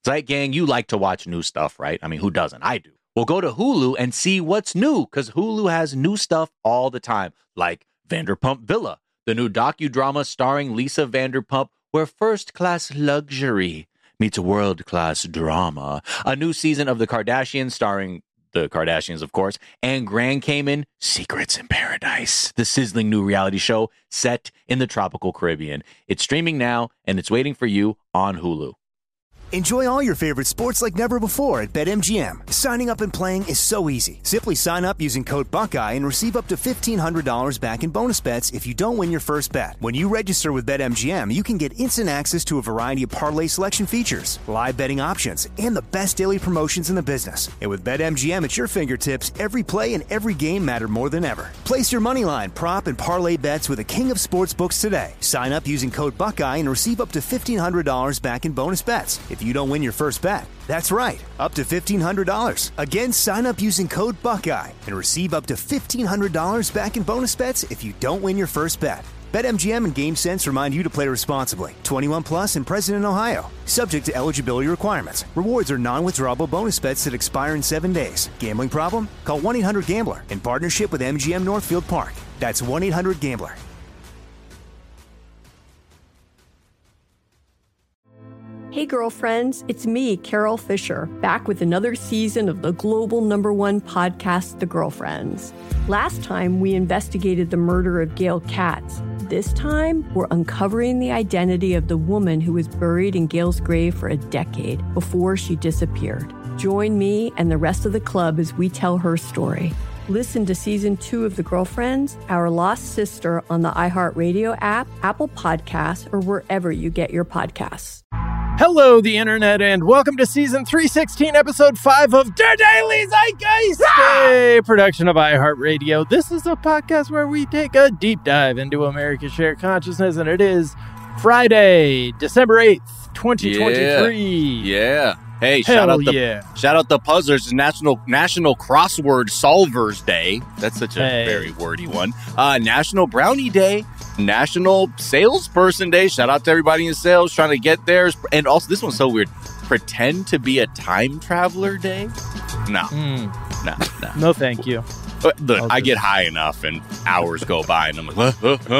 Zeit Gang, you like to watch new stuff, right? I mean, who doesn't? I do. Well, go to Hulu and see what's new, because Hulu has new stuff all the time, like Vanderpump Villa, the new docudrama starring Lisa Vanderpump, where first-class luxury meets world-class drama. A new season of The Kardashians starring the Kardashians, of course, and Grand Cayman, Secrets in Paradise, the sizzling new reality show set in the tropical Caribbean. It's streaming now, and it's waiting for you on Hulu. Enjoy all your favorite sports like never before at BetMGM. Signing up and playing is so easy. Simply sign up using code Buckeye and receive up to $1,500 back in bonus bets if you don't win your first bet. When you register with BetMGM, you can get instant access to a variety of parlay selection features, live betting options, and the best daily promotions in the business. And with BetMGM at your fingertips, every play and every game matter more than ever. Place your moneyline, prop, and parlay bets with the king of sportsbooks today. Sign up using code Buckeye and receive up to $1,500 back in bonus bets if you don't win your first bet. That's right, up to $1,500. Again, sign up using code Buckeye and receive up to $1,500 back in bonus bets if you don't win your first bet. BetMGM and GameSense remind you to play responsibly. 21 plus and present in Ohio. Subject to eligibility requirements. Rewards are non-withdrawable bonus bets that expire in 7 days. Gambling problem? Call 1-800-GAMBLER in partnership with MGM Northfield Park. That's 1-800-GAMBLER. Hey girlfriends, it's me, Carol Fisher, back with another season of the global #1 podcast, The Girlfriends. Last time, we investigated the murder of Gail Katz. This time, we're uncovering the identity of the woman who was buried in Gail's grave for a decade before she disappeared. Join me and the rest of the club as we tell her story. Listen to Season 2 of The Girlfriends, Our Lost Sister on the iHeartRadio app, Apple Podcasts, or wherever you get your podcasts. Hello, the internet, and welcome to Season 316, Episode 5 of Der Daily Zeitgeist, a production of iHeartRadio. This is a podcast where we take a deep dive into America's shared consciousness, and it is Friday, December 8th, 2023. Yeah. Hey, shout out the puzzlers. It's National Crossword Solvers Day. That's such a very wordy one. National Brownie Day. National Salesperson Day. Shout out to everybody in sales trying to get theirs. And also, this one's so weird. Pretend to be a time traveler day? No. No, thank you. Look, I get high enough and hours go by and I'm like,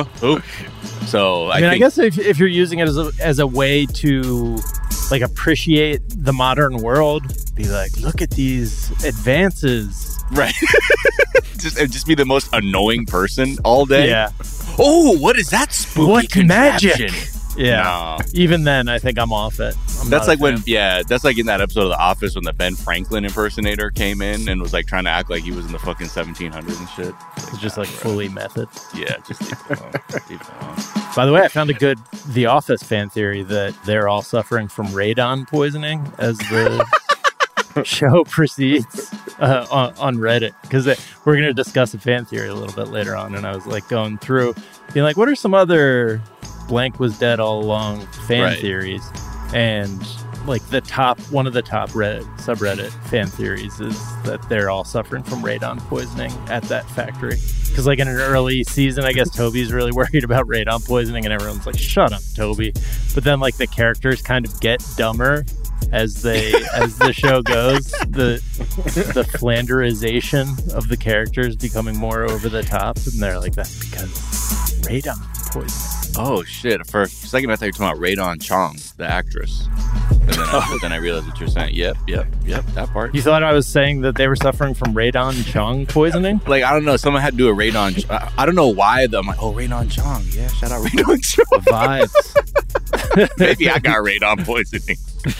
So I guess if you're using it as a way to like appreciate the modern world, be like, look at these advances. Right. just be the most annoying person all day. Yeah. Oh, what is that spooky what contraption? Magic? Yeah. No. Even then, I think I'm off it. That's like that's like in that episode of The Office when the Ben Franklin impersonator came in and was like trying to act like he was in the fucking 1700s and shit. It's just like fully method. Yeah, just leave it alone. Leave it alone. By the way, I found a good The Office fan theory that they're all suffering from radon poisoning as the show proceeds on Reddit, because we're going to discuss a fan theory a little bit later on, and I was like going through being like, what are some other blank was dead all along fan theories? And like one of the top subreddit fan theories is that they're all suffering from radon poisoning at that factory, because like in an early season, I guess Toby's really worried about radon poisoning and everyone's like, shut up, Toby. But then like the characters kind of get dumber as the show goes, the Flanderization of the characters becoming more over the top, and they're like, that's because radon poisoning. Oh shit! For a second, I thought you were talking about Radon Chong, the actress. And then I realized what you're saying. Yep, that part. You thought I was saying that they were suffering from Radon Chong poisoning? Like, I don't know, someone had to do a Radon. I don't know why. I'm like, oh, Radon Chong. Yeah, shout out Radon Chong. Vibes. Maybe I got radon poisoning.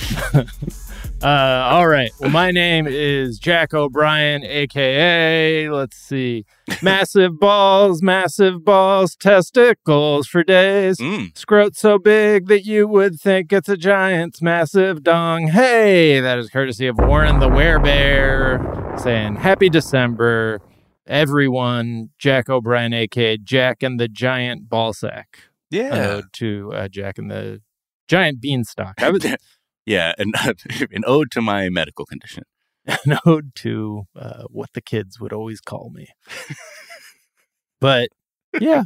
All right. Well, my name is Jack O'Brien, a.k.a. let's see, massive balls, testicles for days. Scrot so big that you would think it's a giant's massive dong. Hey, that is courtesy of Warren the Werebear saying, happy December, everyone. Jack O'Brien, a.k.a. Jack and the Giant Ballsack. Yeah. To Jack and the Giant Beanstalk. Yeah, an ode to my medical condition. An ode to what the kids would always call me. But, yeah,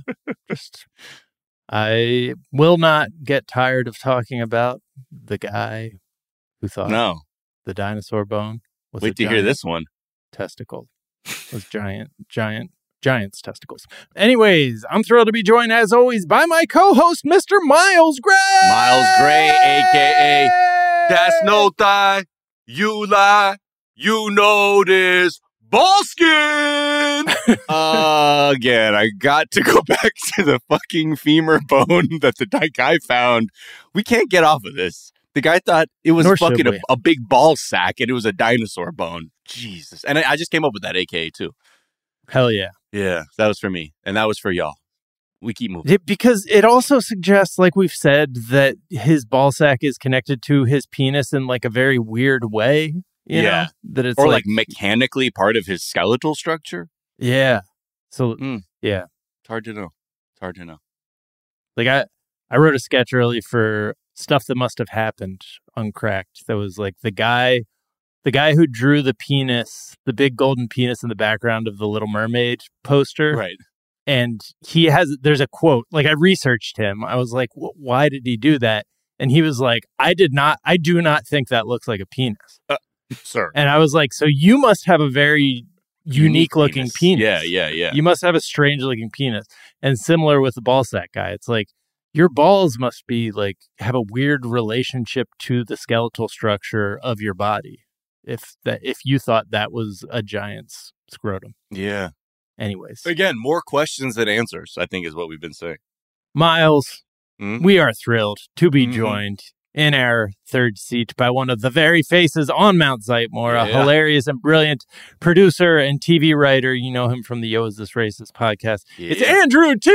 I will not get tired of talking about the guy Who thought No. the dinosaur bone was Wait to hear this one. testicle? Was giant's testicles. Anyways, I'm thrilled to be joined as always by my co-host, Mr. Miles Gray. Miles Gray, a.k.a. That's no thigh. You lie. You know this. Ball skin! Again, I got to go back to the fucking femur bone that the guy found. We can't get off of this. The guy thought it was fucking a big ball sack and it was a dinosaur bone. Jesus. And I just came up with that AKA too. Hell yeah. Yeah, that was for me. And that was for y'all. We keep moving. Because it also suggests, like we've said, that his ball sack is connected to his penis in like a very weird way. You know? That it's or like mechanically part of his skeletal structure. Yeah. So, yeah. It's hard to know. Like I wrote a sketch early for Stuff That Must Have Happened Uncracked. That was like the guy who drew the penis, the big golden penis in the background of the Little Mermaid poster. Right. And there's a quote, like I researched him. I was like, why did he do that? And he was like, I do not think that looks like a penis. Sir. And I was like, so you must have a very unique looking penis. Yeah. You must have a strange looking penis. And similar with the ball sack guy, it's like your balls must be like have a weird relationship to the skeletal structure of your body. If you thought that was a giant's scrotum. Yeah. Anyways. Again, more questions than answers, I think is what we've been saying. Miles, we are thrilled to be joined in our third seat by one of the very faces on Mount Zeitmore, a hilarious and brilliant producer and TV writer. You know him from the Yo, Is This Racist podcast. Yeah. It's Andrew T.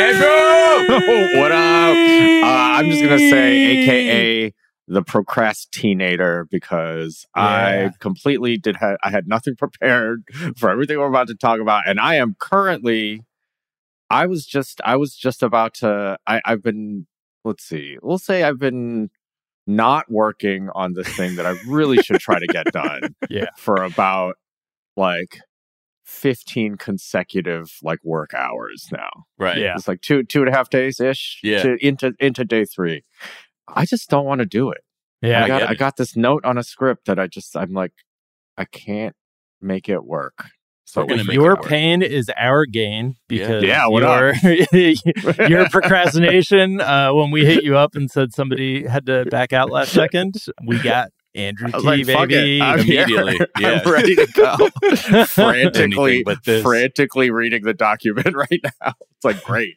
Andrew! What up? I'm just going to say, AKA the procrastinator, because I completely I had nothing prepared for everything we're about to talk about. And I am currently, I was just about to, I've been, let's see, we'll say I've been not working on this thing that I really should try to get done for about like 15 consecutive like work hours now. Right. Yeah. It's like two and a half days ish into day 3. I just don't want to do it. Yeah. I got this note on a script that I'm like, I can't make it work. So your pain is our gain because what your procrastination, when we hit you up and said somebody had to back out last second, we got Andrew T, like, baby. Immediately. Yeah. I'm ready to go. frantically reading the document right now. It's like, great.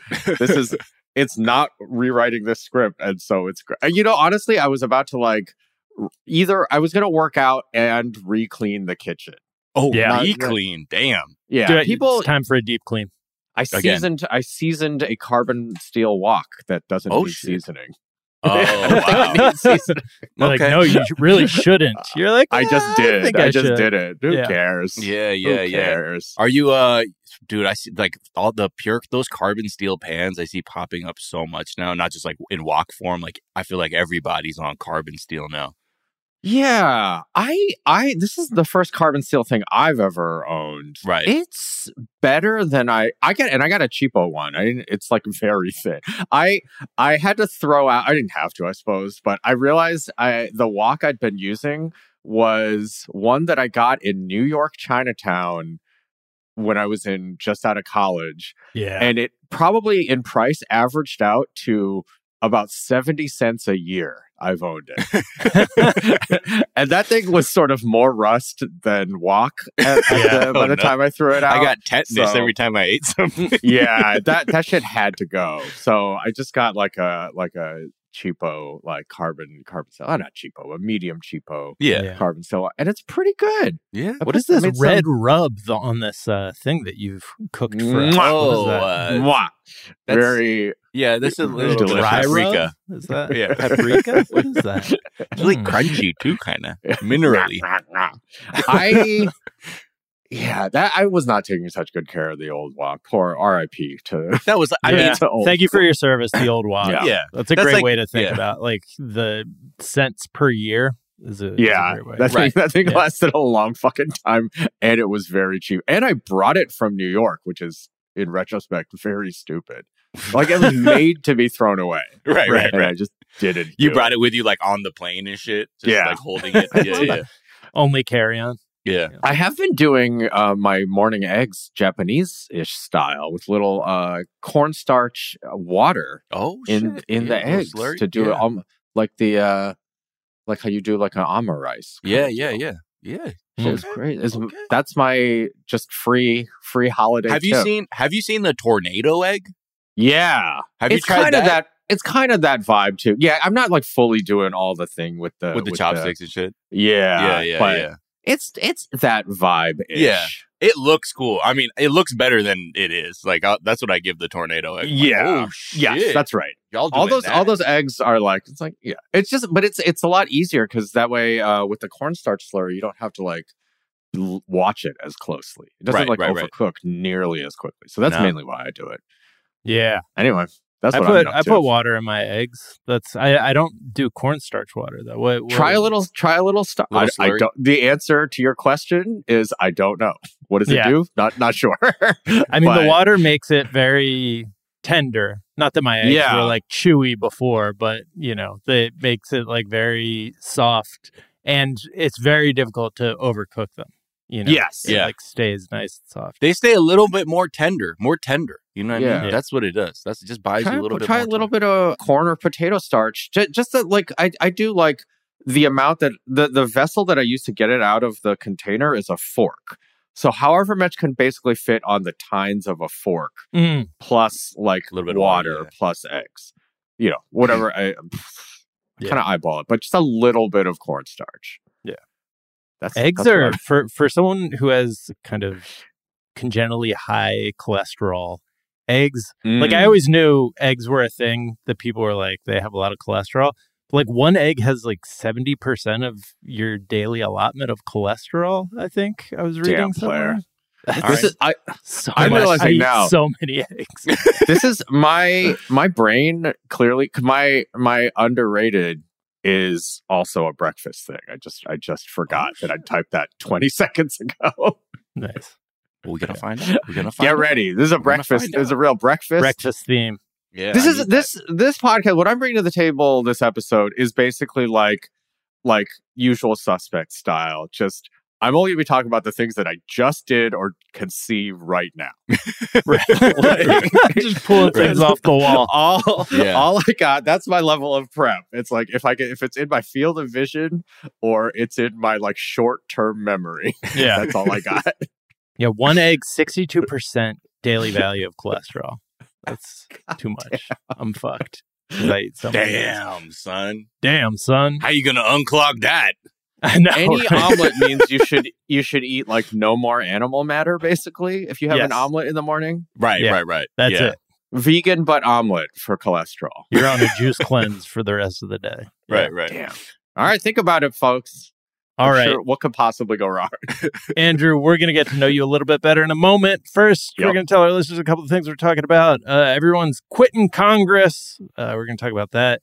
It's not rewriting this script. And so it's great. You know, honestly, I was about to like, either I was going to work out and re-clean the kitchen. Oh, yeah. Clean. Damn. Yeah. Dude, it's time for a deep clean. I seasoned a carbon steel wok that doesn't need seasoning. Oh, wow. Like, no, you really shouldn't. You're like, I just did. I just did it. Who cares? Yeah. Who cares? Are you, dude, I see like all those carbon steel pans I see popping up so much now, not just like in wok form. Like, I feel like everybody's on carbon steel now. Yeah, this is the first carbon steel thing I've ever owned. Right. It's better than I got a cheapo one. It's like very thin. I had to throw out, I didn't have to, I suppose, but I realized the wok I'd been using was one that I got in New York Chinatown when I was just out of college. Yeah. And it probably in price averaged out to about 70 cents a year. I've owned it. And that thing was sort of more rust than wok by the time I threw it out. I got tetanus every time I ate something. Yeah, that shit had to go. So I just got like a cheapo, like carbon steel. Oh, not cheapo, a medium cheapo carbon steel. And it's pretty good. Yeah. What is this red rub on this thing that you've cooked for us? That's very... Yeah, this is a little dry paprika. Rub? Is that paprika? What is that? It's like crunchy too, kind of minerally. I was not taking such good care of the old wok. Poor R.I.P. to that was. Thank you for your service, the old wok. Yeah, that's a great way to think about like the cents per year. That thing lasted a long fucking time, and it was very cheap. And I brought it from New York, which is in retrospect very stupid. Like it was made to be thrown away. Right. I just didn't. You do brought it with you like on the plane and shit. Just Yeah. like holding it. Yeah. Only carry on. Yeah. I have been doing my morning eggs Japanese-ish style with little cornstarch water Oh, in shit. the Yeah, little eggs slurry. to do Yeah. it like the like how you do like an ama rice. Yeah, kind of deal. yeah. It's great. Okay. That's my just free holiday. Have you tip. seen the tornado egg? Yeah, Have you it's tried kind of that? It's kind of that vibe too. Yeah, I'm not like fully doing all the thing with the Chopsticks and shit? Yeah, but yeah. It's that vibe. Yeah. It looks cool. I mean, it looks better than it is. Like that's what I give the tornado egg. Yeah. Oh, shit. Yes, that's right. Y'all all doing those that? eggs are like, it's like, yeah, it's just, but it's a lot easier because that way with the cornstarch slurry you don't have to like watch it as closely. It doesn't Right, right. overcook nearly as quickly. So that's No. mainly why I do it. Yeah. Anyway, that's I what put I'm I up to. put water in my eggs. I don't do cornstarch water though. What Try a little stuff. Little I slurry? don't. The answer to your question is I don't know. What does it Yeah. do? Not sure. I mean, the But- water makes it very tender. Not that my eggs Yeah. were like chewy before, but it makes it like very soft, and it's very difficult to overcook them. Yes. It Yeah. like stays nice and soft. They stay a little bit more tender. You know what I Yeah. mean? That's what it does. It just buys you a little bit Try more a little bit of corn or potato starch. Just that, like I do like the amount that the vessel that I use to get it out of the container is a fork. So however much can basically fit on the tines of a fork, Mm. plus like A little bit of water, water, yeah. plus eggs. Whatever. I kind of eyeball it, but just a little bit of cornstarch. Yeah. that's Eggs what are I'm- for someone who has kind of congenitally high cholesterol. Eggs, like I always knew eggs were a thing that people were like they have a lot of cholesterol. Like one egg has like 70% of your daily allotment of cholesterol. I think I was reading Damn, somewhere. Blair. That's This is so I'm much. realizing I eat now. so many eggs. this is my brain clearly my underrated is also a breakfast thing. I just forgot that I typed that 20 seconds ago. Nice We're gonna find out. We're gonna find Get out. ready. This is a gonna breakfast. find This is a real breakfast. breakfast theme. Yeah. This I is need that. this podcast. What I'm bringing to the table this episode is basically like Usual Suspect style. Just I'm only going to be talking about the things that I just did or conceive right now. Just pulling things off the wall. All I got. That's my level of prep. It's like if it's in my field of vision or it's in my like short term memory. Yeah. That's all I got. Yeah, one egg, 62% daily value of cholesterol. That's too much. I'm fucked. 'Cause I eat so many eggs. Damn, son. Damn, son. How you gonna unclog that? I know. Any right? omelet means you should eat like no more animal matter. Basically, if you have Yes. an omelet in the morning, Right, Yeah. right. That's Yeah. it. vegan but omelet for cholesterol. You're on a juice cleanse for the rest of the day. Right, right. Damn. All right, think about it, folks. All I'm right, sure what could possibly go wrong? Andrew, we're going to get to know you a little bit better in a moment. First, we're Yep. going to tell our listeners a couple of things we're talking about. Everyone's quitting Congress. We're going to talk about that.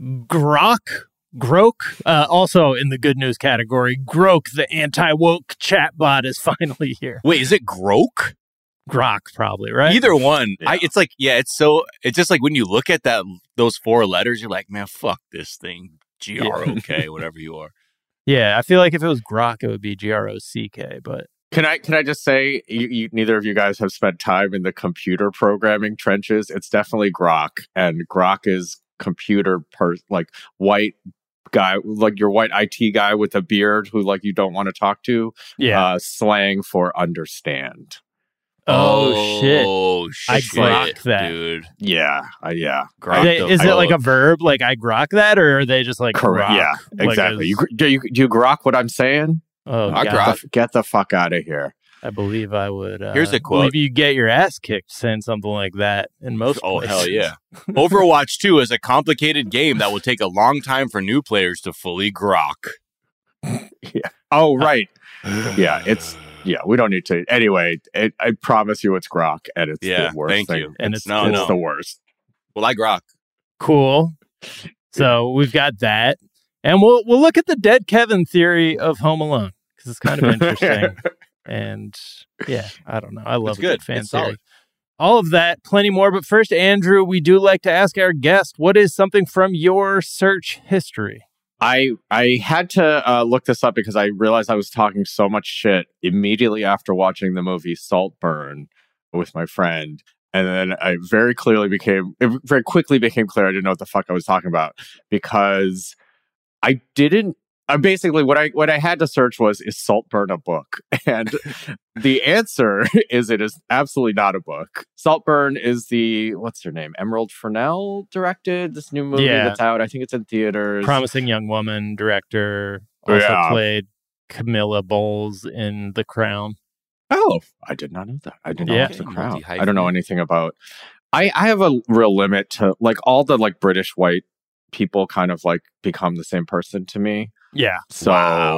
Grok, also in the good news category, Grok, the anti-woke chatbot, is finally here. Wait, is it Grok? Grok, probably, right? Either one. Yeah. It's like, it's just like when you look at those four letters, you're like, man, fuck this thing. Grok, whatever you are. Yeah, I feel like if it was Grok, it would be Grock, but Can I just say, you neither of you guys have spent time in the computer programming trenches. It's definitely Grok, and Grok is computer like white guy, like your white IT guy with a beard who like you don't want to talk to. yeah. Slang for understand. Oh, shit. Oh, I shit. grok that. Dude. Yeah, yeah. Grok Is it like a verb, like I grok that, or are they just like Correct. grok? Yeah, Like exactly. as- Do you grok what I'm saying? Oh, I God. grok. Get the fuck out of here. I believe I would. Here's a quote. Believe you get your ass kicked saying something like that in most Oh, places. hell yeah. Overwatch 2 is a complicated game that will take a long time for new players to fully grok. Oh, right. Yeah, we don't need to. Anyway, I promise you it's grok, and it's Yeah, the worst thank thing. you. And it's it's the worst. Well, I grok. Cool. So we've got that, and we'll look at the dead Kevin theory of Home Alone because it's kind of interesting. And yeah, I don't know. I love It's a good. fan It's theory. solid. All of that, plenty more. But first, Andrew, we do like to ask our guest, what is something from your search history? I had to look this up because I realized I was talking so much shit immediately after watching the movie Saltburn with my friend. And then it very quickly became clear I didn't know what the fuck I was talking about, because basically what I had to search was, is Saltburn a book? And the answer is it is absolutely not a book. Saltburn is what's her name? Emerald Fennell directed this new movie that's out. I think it's in theaters. Promising Young Woman director. Also played Camilla Bowles in The Crown. Oh, I did not know that. I did not know The Crown. I don't know anything about. I have a real limit to like all the like British white people kind of like become the same person to me. Yeah. So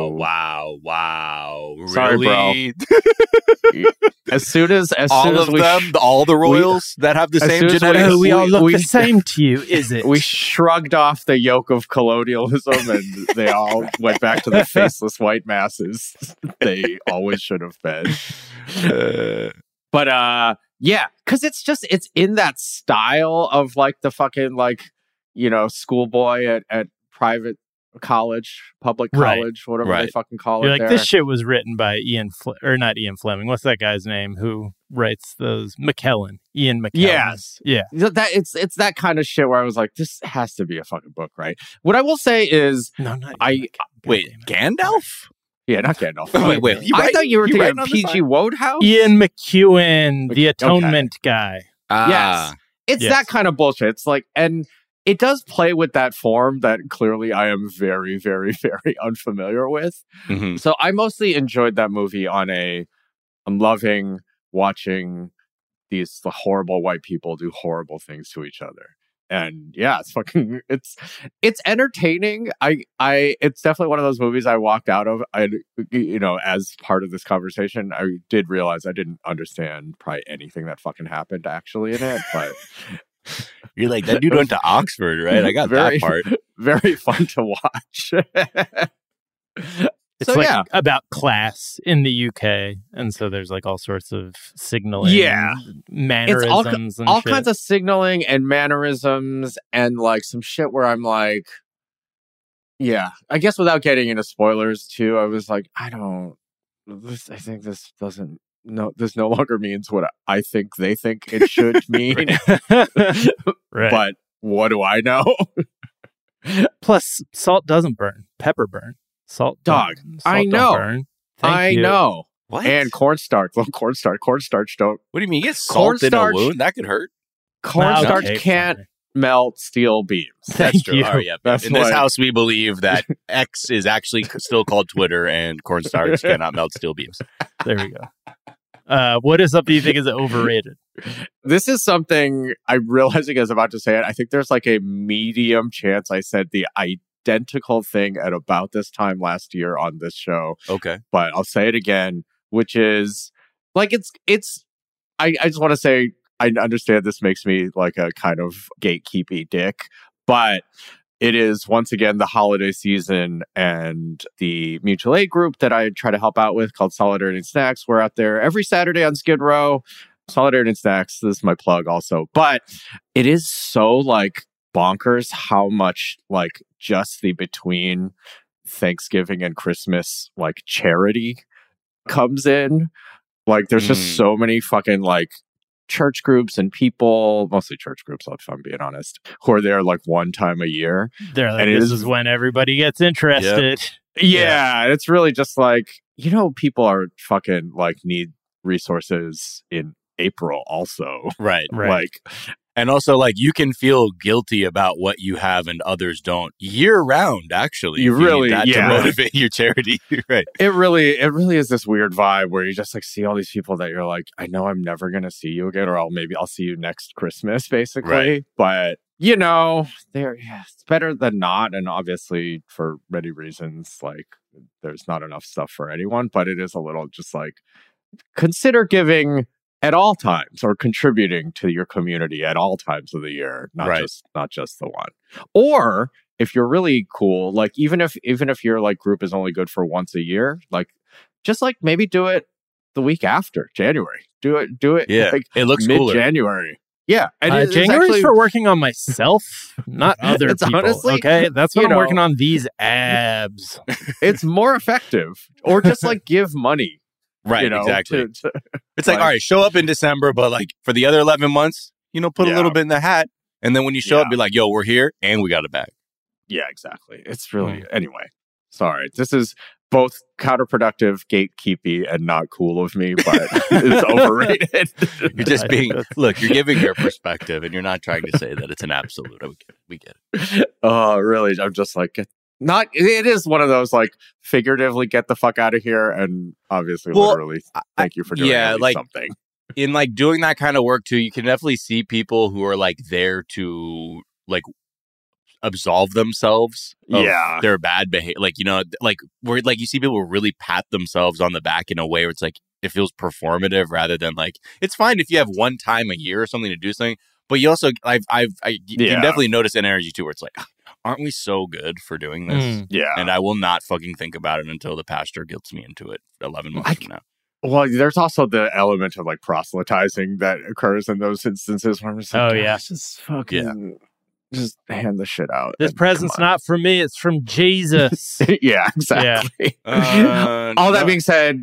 wow. Sorry, really? bro. As soon as all the royals that have the same genetics. We all look the same to you, is it? We shrugged off the yoke of colonialism, and they all went back to the faceless white masses they always should have been. But yeah, because it's in that style of like the fucking like, you know, schoolboy at private college, public college, whatever they fucking call You're it. like, there. this shit was written by not Ian Fleming. What's that guy's name who writes those? McKellen. Ian McKellen. Yes. Yeah. It's that kind of shit where I was like, this has to be a fucking book, right? What I will say is, No, not Wait, Gandalf? Yeah, not Gandalf. Wait. I thought you were thinking P.G. Wodehouse? Ian McEwan, the Atonement guy. Yes. It's that kind of bullshit. It's like, and it does play with that form that clearly I am very, very, very unfamiliar with. Mm-hmm. So I mostly enjoyed that movie I'm loving watching these horrible white people do horrible things to each other. And yeah, it's entertaining. It's definitely one of those movies I walked out of. As part of this conversation, I did realize I didn't understand probably anything that fucking happened actually in it, but you're like, that dude went to Oxford, right? I got that part. Very fun to watch. It's about class in the UK, and so there's like all sorts of signaling, mannerisms, it's all kinds of signaling and mannerisms, and like some shit where I'm like, yeah, I guess without getting into spoilers too, I was like, I think this doesn't. No, this no longer means what I think they think it should mean. Right. But what do I know? Plus, salt doesn't burn. Pepper burn. Salt dog. Salt I don't know. Burn. I know. What? And cornstarch. Well, cornstarch don't. What do you mean? You get salt in a wound? That could hurt. Cornstarch can't melt steel beams. That's true. All right, yeah. That's in this house, we believe that X is actually still called Twitter, and cornstarch cannot melt steel beams. There we go. What is something you think is overrated? This is something I'm realizing as about to say it. I think there's like a medium chance I said the identical thing at about this time last year on this show. Okay. But I'll say it again, which is like, I just want to say, I understand this makes me like a kind of gatekeepy dick, but it is once again the holiday season, and the mutual aid group that I try to help out with called Solidarity and Snacks. We're out there every Saturday on Skid Row. Solidarity and Snacks, this is my plug also. But it is so like bonkers how much like just the between Thanksgiving and Christmas like charity comes in. Like there's just so many fucking like church groups and people, mostly church groups, if I'm being honest, who are there like one time a year. They're like, this is when everybody gets interested. Yep. Yeah. It's really just like, people are fucking like need resources in April also. Right. Like, and also like you can feel guilty about what you have and others don't year round, actually. You really, to motivate your charity. Right. It really is this weird vibe where you just like see all these people that you're like, I know I'm never going to see you again, or I'll see you next Christmas basically. Right. But it's better than not. And obviously for many reasons, like there's not enough stuff for anyone, but it is a little just like consider giving at all times or contributing to your community at all times of the year, not just the one. Or if you're really cool, like even if your like group is only good for once a year, like just like maybe do it the week after January. Do it. Yeah, like it looks cooler. mid-January. Yeah, and it's January's actually, for working on myself, not other It's people. honestly, okay, that's what you I'm know, working on. These abs. it's more effective, or just like give money. Right, you know, exactly. to- It's like, all right, show up in December, but like for the other 11 months, put a little bit in the hat. And then when you show up, be like, yo, we're here and we got a bag. Yeah, exactly. It's really, anyway, sorry. This is both counterproductive, gatekeepy, and not cool of me, but it's overrated. You're just being, look, you're giving your perspective and you're not trying to say that it's an absolute. We get it. Oh, really? I'm just like, it is one of those like figuratively get the fuck out of here, and obviously literally thank you for doing something. In like doing that kind of work too, you can definitely see people who are like there to like absolve themselves of their bad behavior. Like, where like you see people really pat themselves on the back in a way where it's like it feels performative rather than like it's fine if you have one time a year or something to do something. But you also you can definitely notice an energy too where it's like, aren't we so good for doing this? Yeah. And I will not fucking think about it until the pastor guilts me into it 11 months from now. Well, there's also the element of like proselytizing that occurs in those instances where I'm just like, just fucking just hand the shit out. This present's not from me, it's from Jesus. Yeah, exactly. All that being said,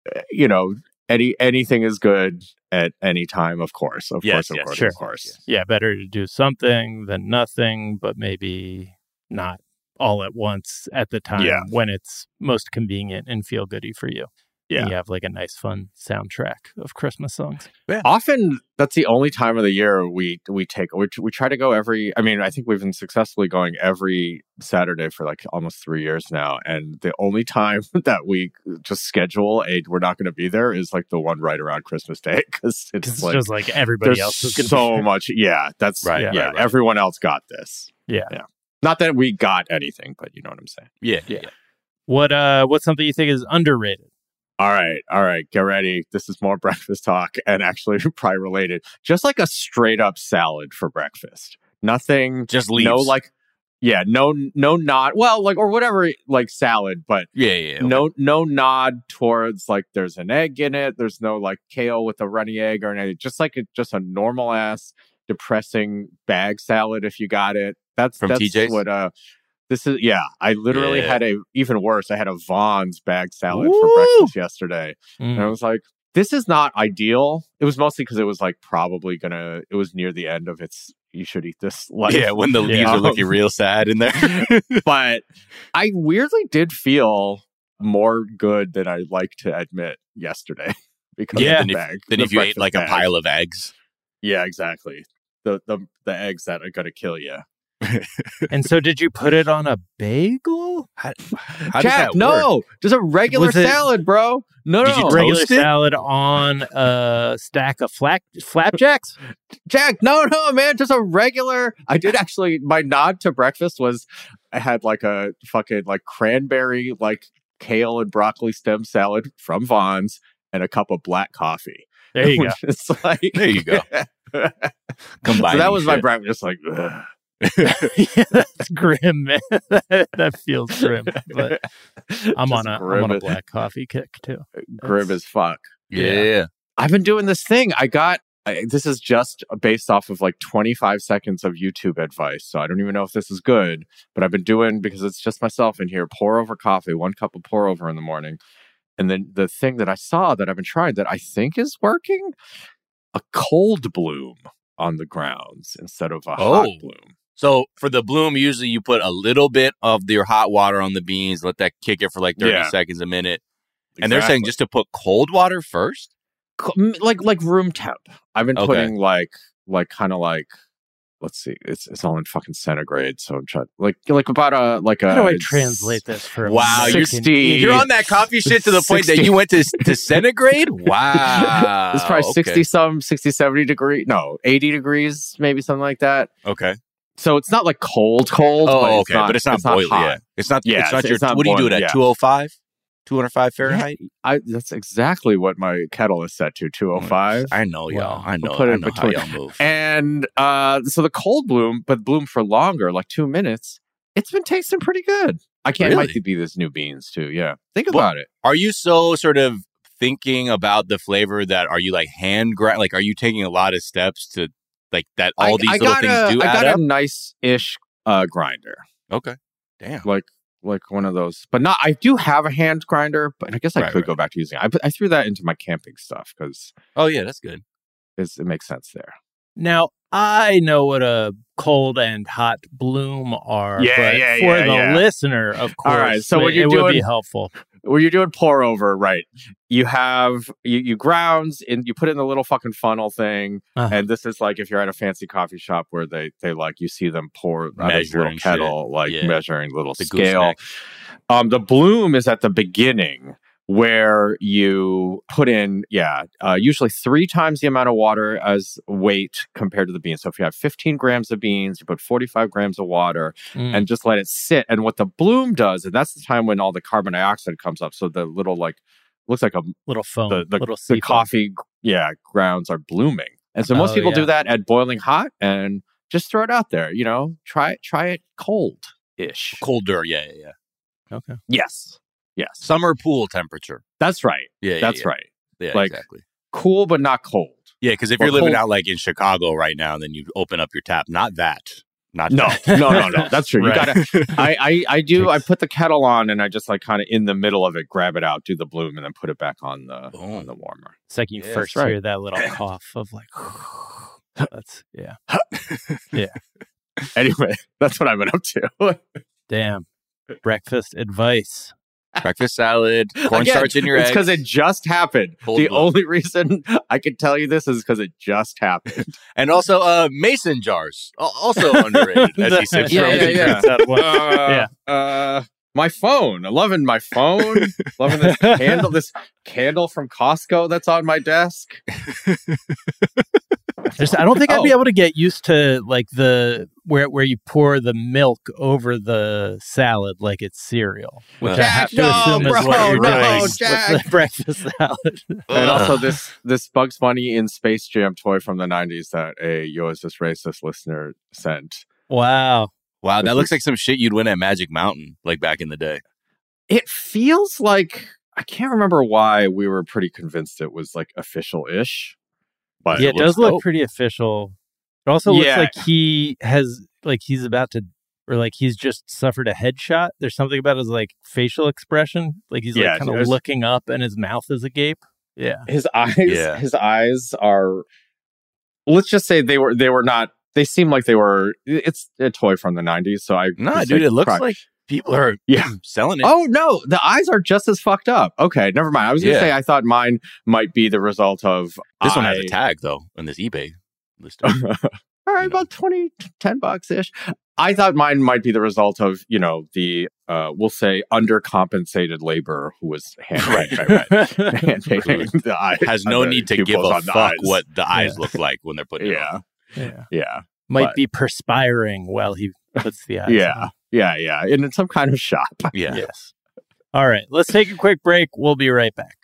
anything is good at any time, of course. Of course. Yeah, better to do something than nothing, but maybe not all at once at the time when it's most convenient and feel goody for you. Yeah. You have like a nice, fun soundtrack of Christmas songs. Yeah. Often that's the only time of the year we try to go I think we've been successfully going every Saturday for like almost 3 years now. And the only time that we just schedule we're not going to be there is like the one right around Christmas Day. Because it's like, just like everybody else is going to so much. Yeah, that's right. Yeah, everyone else got this. Yeah. Not that we got anything, but you know what I'm saying. Yeah. What's something you think is underrated? All right. Get ready. This is more breakfast talk and actually probably related. Just like a straight up salad for breakfast. Nothing. Just leaves. No nod. Well, like, or whatever, like salad, but no nod towards like there's an egg in it. There's no like kale with a runny egg or anything. Just like just a normal ass depressing bag salad if you got it. That's TJ's? What this is. I literally had even worse. I had a Vaughn's bag salad for breakfast yesterday. And I was like, this is not ideal. It was mostly because it was like it was near the end of its you should eat this life. Yeah, when the leaves are looking real sad in there. But I weirdly did feel more good than I'd like to admit yesterday. Because of the bag. Then if you ate like a pile of eggs. Yeah, exactly. The eggs that are going to kill you. And so did you put it on a bagel? How Jack, no. Just a regular salad, bro. No. Regular salad on a stack of flapjacks? Jack, no, man. Just a regular. I did actually, my nod to breakfast was I had like a fucking like cranberry, like kale and broccoli stem salad from Vaughn's and a cup of black coffee. There you go. It's like, there you go. So that was my breakfast. Just like, ugh. That's grim, man. That feels grim. But I'm on a black coffee kick too. Grim as fuck. Yeah. I've been doing this thing. This is just based off of like 25 seconds of YouTube advice. So I don't even know if this is good, but I've been doing, because it's just myself in here, pour over coffee, 1 cup of pour over in the morning. And then the thing that I saw that I've been trying that I think is working, a cold bloom on the grounds instead of a hot bloom. So for the bloom, usually you put a little bit of your hot water on the beans, let that kick it for like 30 seconds, a minute. Exactly. And they're saying just to put cold water first? Like room temp. I've been putting like kind of like, let's see, it's all in fucking centigrade. So I'm trying like about a How do I translate this for wow, 60? You're on that coffee shit to the point that you went to centigrade? Wow. It's probably 60, 70 degrees. No, 80 degrees, maybe something like that. Okay. So it's not like cold. Oh, okay. But it's not boiling. Yeah. It's not your, what do you do it at? 205? 205 Fahrenheit? That's exactly what my kettle is set to, 205. I know, y'all. I know. Put it I know between. how y'all move. And so the cold bloom, but bloom for longer, like 2 minutes, it's been tasting pretty good. It might be this new beans too. Yeah. Think about it. Are you so sort of thinking about the flavor that are you like hand grind? Like, are you taking a lot of steps to like that? All these little things do add up. I got a nice-ish grinder. Okay, damn. Like one of those, but not. I do have a hand grinder, but I guess I could go back to using it. I threw that into my camping stuff because. Oh yeah, that's good. It makes sense there. Now, I know what a cold and hot bloom are, but for the listener, of course, all right, so it would be helpful. When you're doing pour over, right? You have you grounds and you put it in the little fucking funnel thing, and this is like if you're at a fancy coffee shop where they like you see them pour out of a little kettle, measuring little scale. The bloom is at the beginning, where you put in, usually 3 times the amount of water as weight compared to the beans. So if you have 15 grams of beans, you put 45 grams of water and just let it sit. And what the bloom does, and that's the time when all the carbon dioxide comes up. So the little, looks like a little foam, the coffee, grounds are blooming. And so most people do that at boiling hot and just throw it out there. Try it cold-ish. Colder, Okay. Yes. Summer pool temperature. That's right. That's right. Yeah, exactly. Cool, but not cold. Yeah, because if you're living out like in Chicago right now, and then you open up your tap, not that. No. That's true. You gotta. I put the kettle on, and I just like kind of in the middle of it, grab it out, do the bloom, and then put it back on the warmer. It's like you first hear that little cough of like. That's Anyway, that's what I've been up to. Damn. Breakfast advice. Breakfast salad, cornstarch in your eggs. It's because it just happened. Only reason I could tell you this is because it just happened. And also, mason jars, also underrated. As he sips my phone. I'm loving my phone. Loving this candle from Costco that's on my desk. I don't think I'd be able to get used to like the where you pour the milk over the salad like it's cereal, which I have to assume is what you're doing with the breakfast salad. And also this Bugs Bunny in Space Jam toy from the 90s that a Yo Is This Racist listener sent. Wow, that looks like some shit you'd win at Magic Mountain, like back in the day. It feels like, I can't remember why we were pretty convinced it was like official-ish. But it does look pretty official. It also looks like he has, like he's about to, or like he's just suffered a headshot. There's something about his like facial expression, like he's like kind of looking up and his mouth is agape. Yeah, his eyes are. Let's just say they were not. They seem like they were. It's a toy from the 90s, so dude, it looks like people are selling it. Oh no, the eyes are just as fucked up. Okay, never mind. I was gonna say I thought mine might be the result of this one has a tag though on this eBay list. All right, about $10 ish. I thought mine might be the result of the we'll say undercompensated laborer who was hand-painting the eye. Has no need to give a fuck what the eyes look like when they're putting it on. Might be perspiring while he puts the eyes on. Yeah. And in some kind of shop. Yeah. Yes. All right. Let's take a quick break. We'll be right back.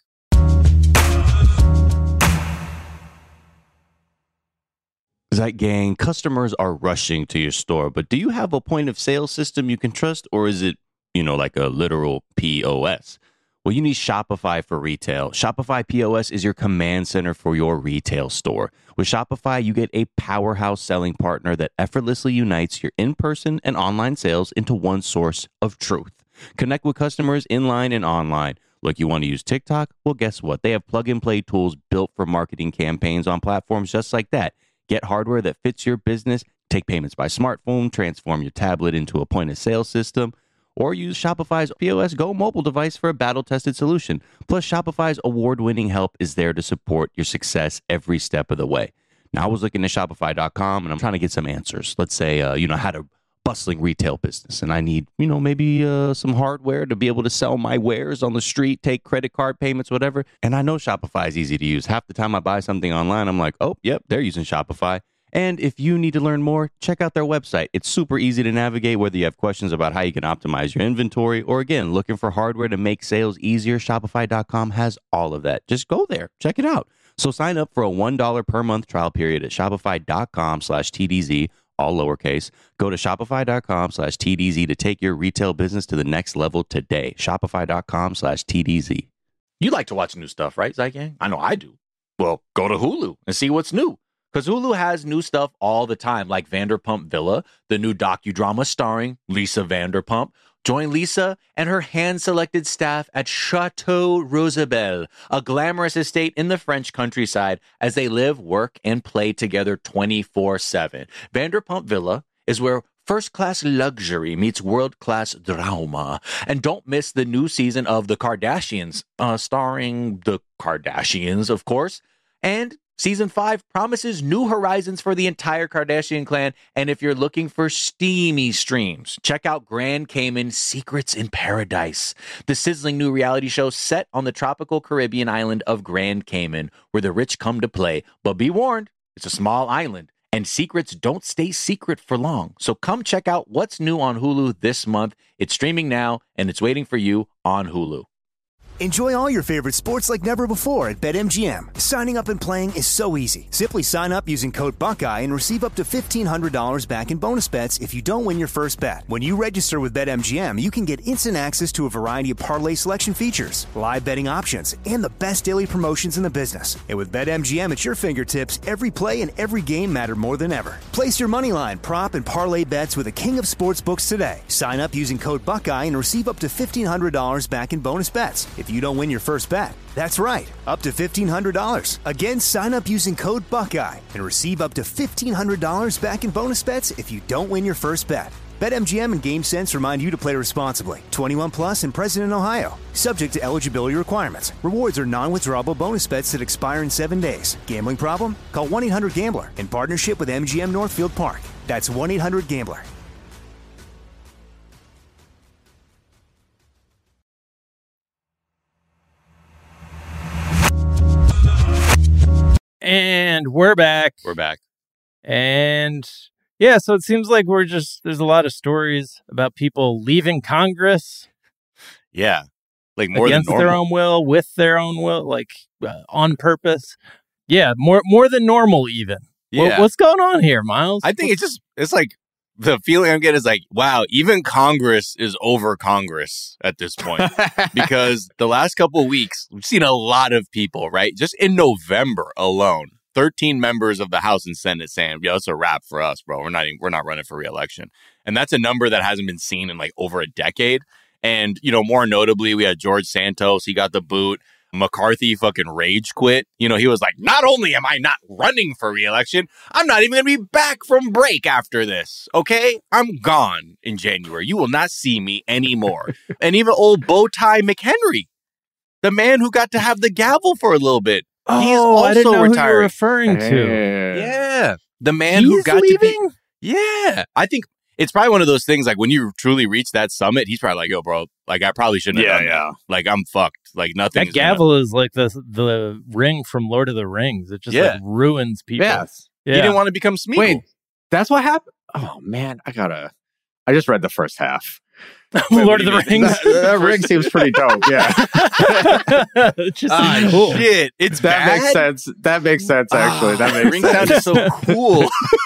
Zeit Gang, customers are rushing to your store, but do you have a point of sale system you can trust, or is it, like a literal POS? Well, you need Shopify for retail. Shopify POS is your command center for your retail store. With Shopify, you get a powerhouse selling partner that effortlessly unites your in-person and online sales into one source of truth. Connect with customers inline and online. Look, you want to use TikTok? Well, guess what? They have plug-and-play tools built for marketing campaigns on platforms just like that. Get hardware that fits your business, take payments by smartphone, transform your tablet into a point-of-sale system, or use Shopify's POS Go mobile device for a battle-tested solution. Plus, Shopify's award-winning help is there to support your success every step of the way. Now, I was looking at Shopify.com, and I'm trying to get some answers. Let's say, I had a bustling retail business, and I need, maybe some hardware to be able to sell my wares on the street, take credit card payments, whatever. And I know Shopify is easy to use. Half the time I buy something online, I'm like, oh, yep, they're using Shopify. And if you need to learn more, check out their website. It's super easy to navigate, whether you have questions about how you can optimize your inventory or, again, looking for hardware to make sales easier. Shopify.com has all of that. Just go there. Check it out. So sign up for a $1 per month trial period at shopify.com/TDZ, all lowercase. Go to shopify.com/TDZ to take your retail business to the next level today. Shopify.com/TDZ. You like to watch new stuff, right, Zygang? I know I do. Well, go to Hulu and see what's new. Because Hulu has new stuff all the time, like Vanderpump Villa, the new docudrama starring Lisa Vanderpump. Join Lisa and her hand-selected staff at Chateau Rosabelle, a glamorous estate in the French countryside, as they live, work, and play together 24/7. Vanderpump Villa is where first-class luxury meets world-class drama. And don't miss the new season of The Kardashians, starring the Kardashians, of course. And Season 5 promises new horizons for the entire Kardashian clan. And if you're looking for steamy streams, check out Grand Cayman Secrets in Paradise, the sizzling new reality show set on the tropical Caribbean island of Grand Cayman, where the rich come to play. But be warned, it's a small island, and secrets don't stay secret for long. So come check out what's new on Hulu this month. It's streaming now, and it's waiting for you on Hulu. Enjoy all your favorite sports like never before at BetMGM. Signing up and playing is so easy. Simply sign up using code Buckeye and receive up to $1,500 back in bonus bets if you don't win your first bet. When you register with BetMGM, you can get instant access to a variety of parlay selection features, live betting options, and the best daily promotions in the business. And with BetMGM at your fingertips, every play and every game matter more than ever. Place your moneyline, prop, and parlay bets with the king of sportsbooks today. Sign up using code Buckeye and receive up to $1,500 back in bonus bets if you don't win your first bet. That's right, up to $1,500. Again, sign up using code Buckeye and receive up to $1,500 back in bonus bets if you don't win your first bet. BetMGM and GameSense remind you to play responsibly. 21 plus and present in Ohio. Subject to eligibility requirements. Rewards are non-withdrawable bonus bets that expire in 7 days. Gambling problem? Call 1-800-GAMBLER in partnership with MGM Northfield Park. That's 1-800-GAMBLER. And we're back. We're back. And yeah, so it seems like there's a lot of stories about people leaving Congress. Yeah. Like more against than normal. their own will, with their own will, like on purpose. Yeah, more than normal even. Yeah. What's going on here, Miles? I think it's like the feeling I'm getting is like, wow, even Congress is over Congress at this point. Because the last couple of weeks, we've seen a lot of people, right? Just in November alone, 13 members of the House and Senate saying, yo, it's a wrap for us, bro. We're not running for re-election. And that's a number that hasn't been seen in like over a decade. And, more notably, we had George Santos. He got the boot. McCarthy fucking rage quit. He was like, not only am I not running for re-election, I'm not even going to be back from break after this. Okay? I'm gone in January. You will not see me anymore. And even old Bowtie McHenry, the man who got to have the gavel for a little bit. He is also I didn't know retired. Who you're referring to. Yeah. The man He's who got leaving? to be. Yeah. I think it's probably one of those things, like when you truly reach that summit, he's probably like, yo, bro, like I probably shouldn't have done that. Like I'm fucked. Like nothing. That gavel is like the ring from Lord of the Rings. It just like ruins people. Yes. He didn't want to become Smeagol. Wait, that's what happened? Oh, man. I just read the first half. Lord of the Rings. That ring seems pretty dope. Yeah. It's just cool. Shit. It's that bad? makes sense. That makes sense, actually. That makes ring sense. sounded so cool.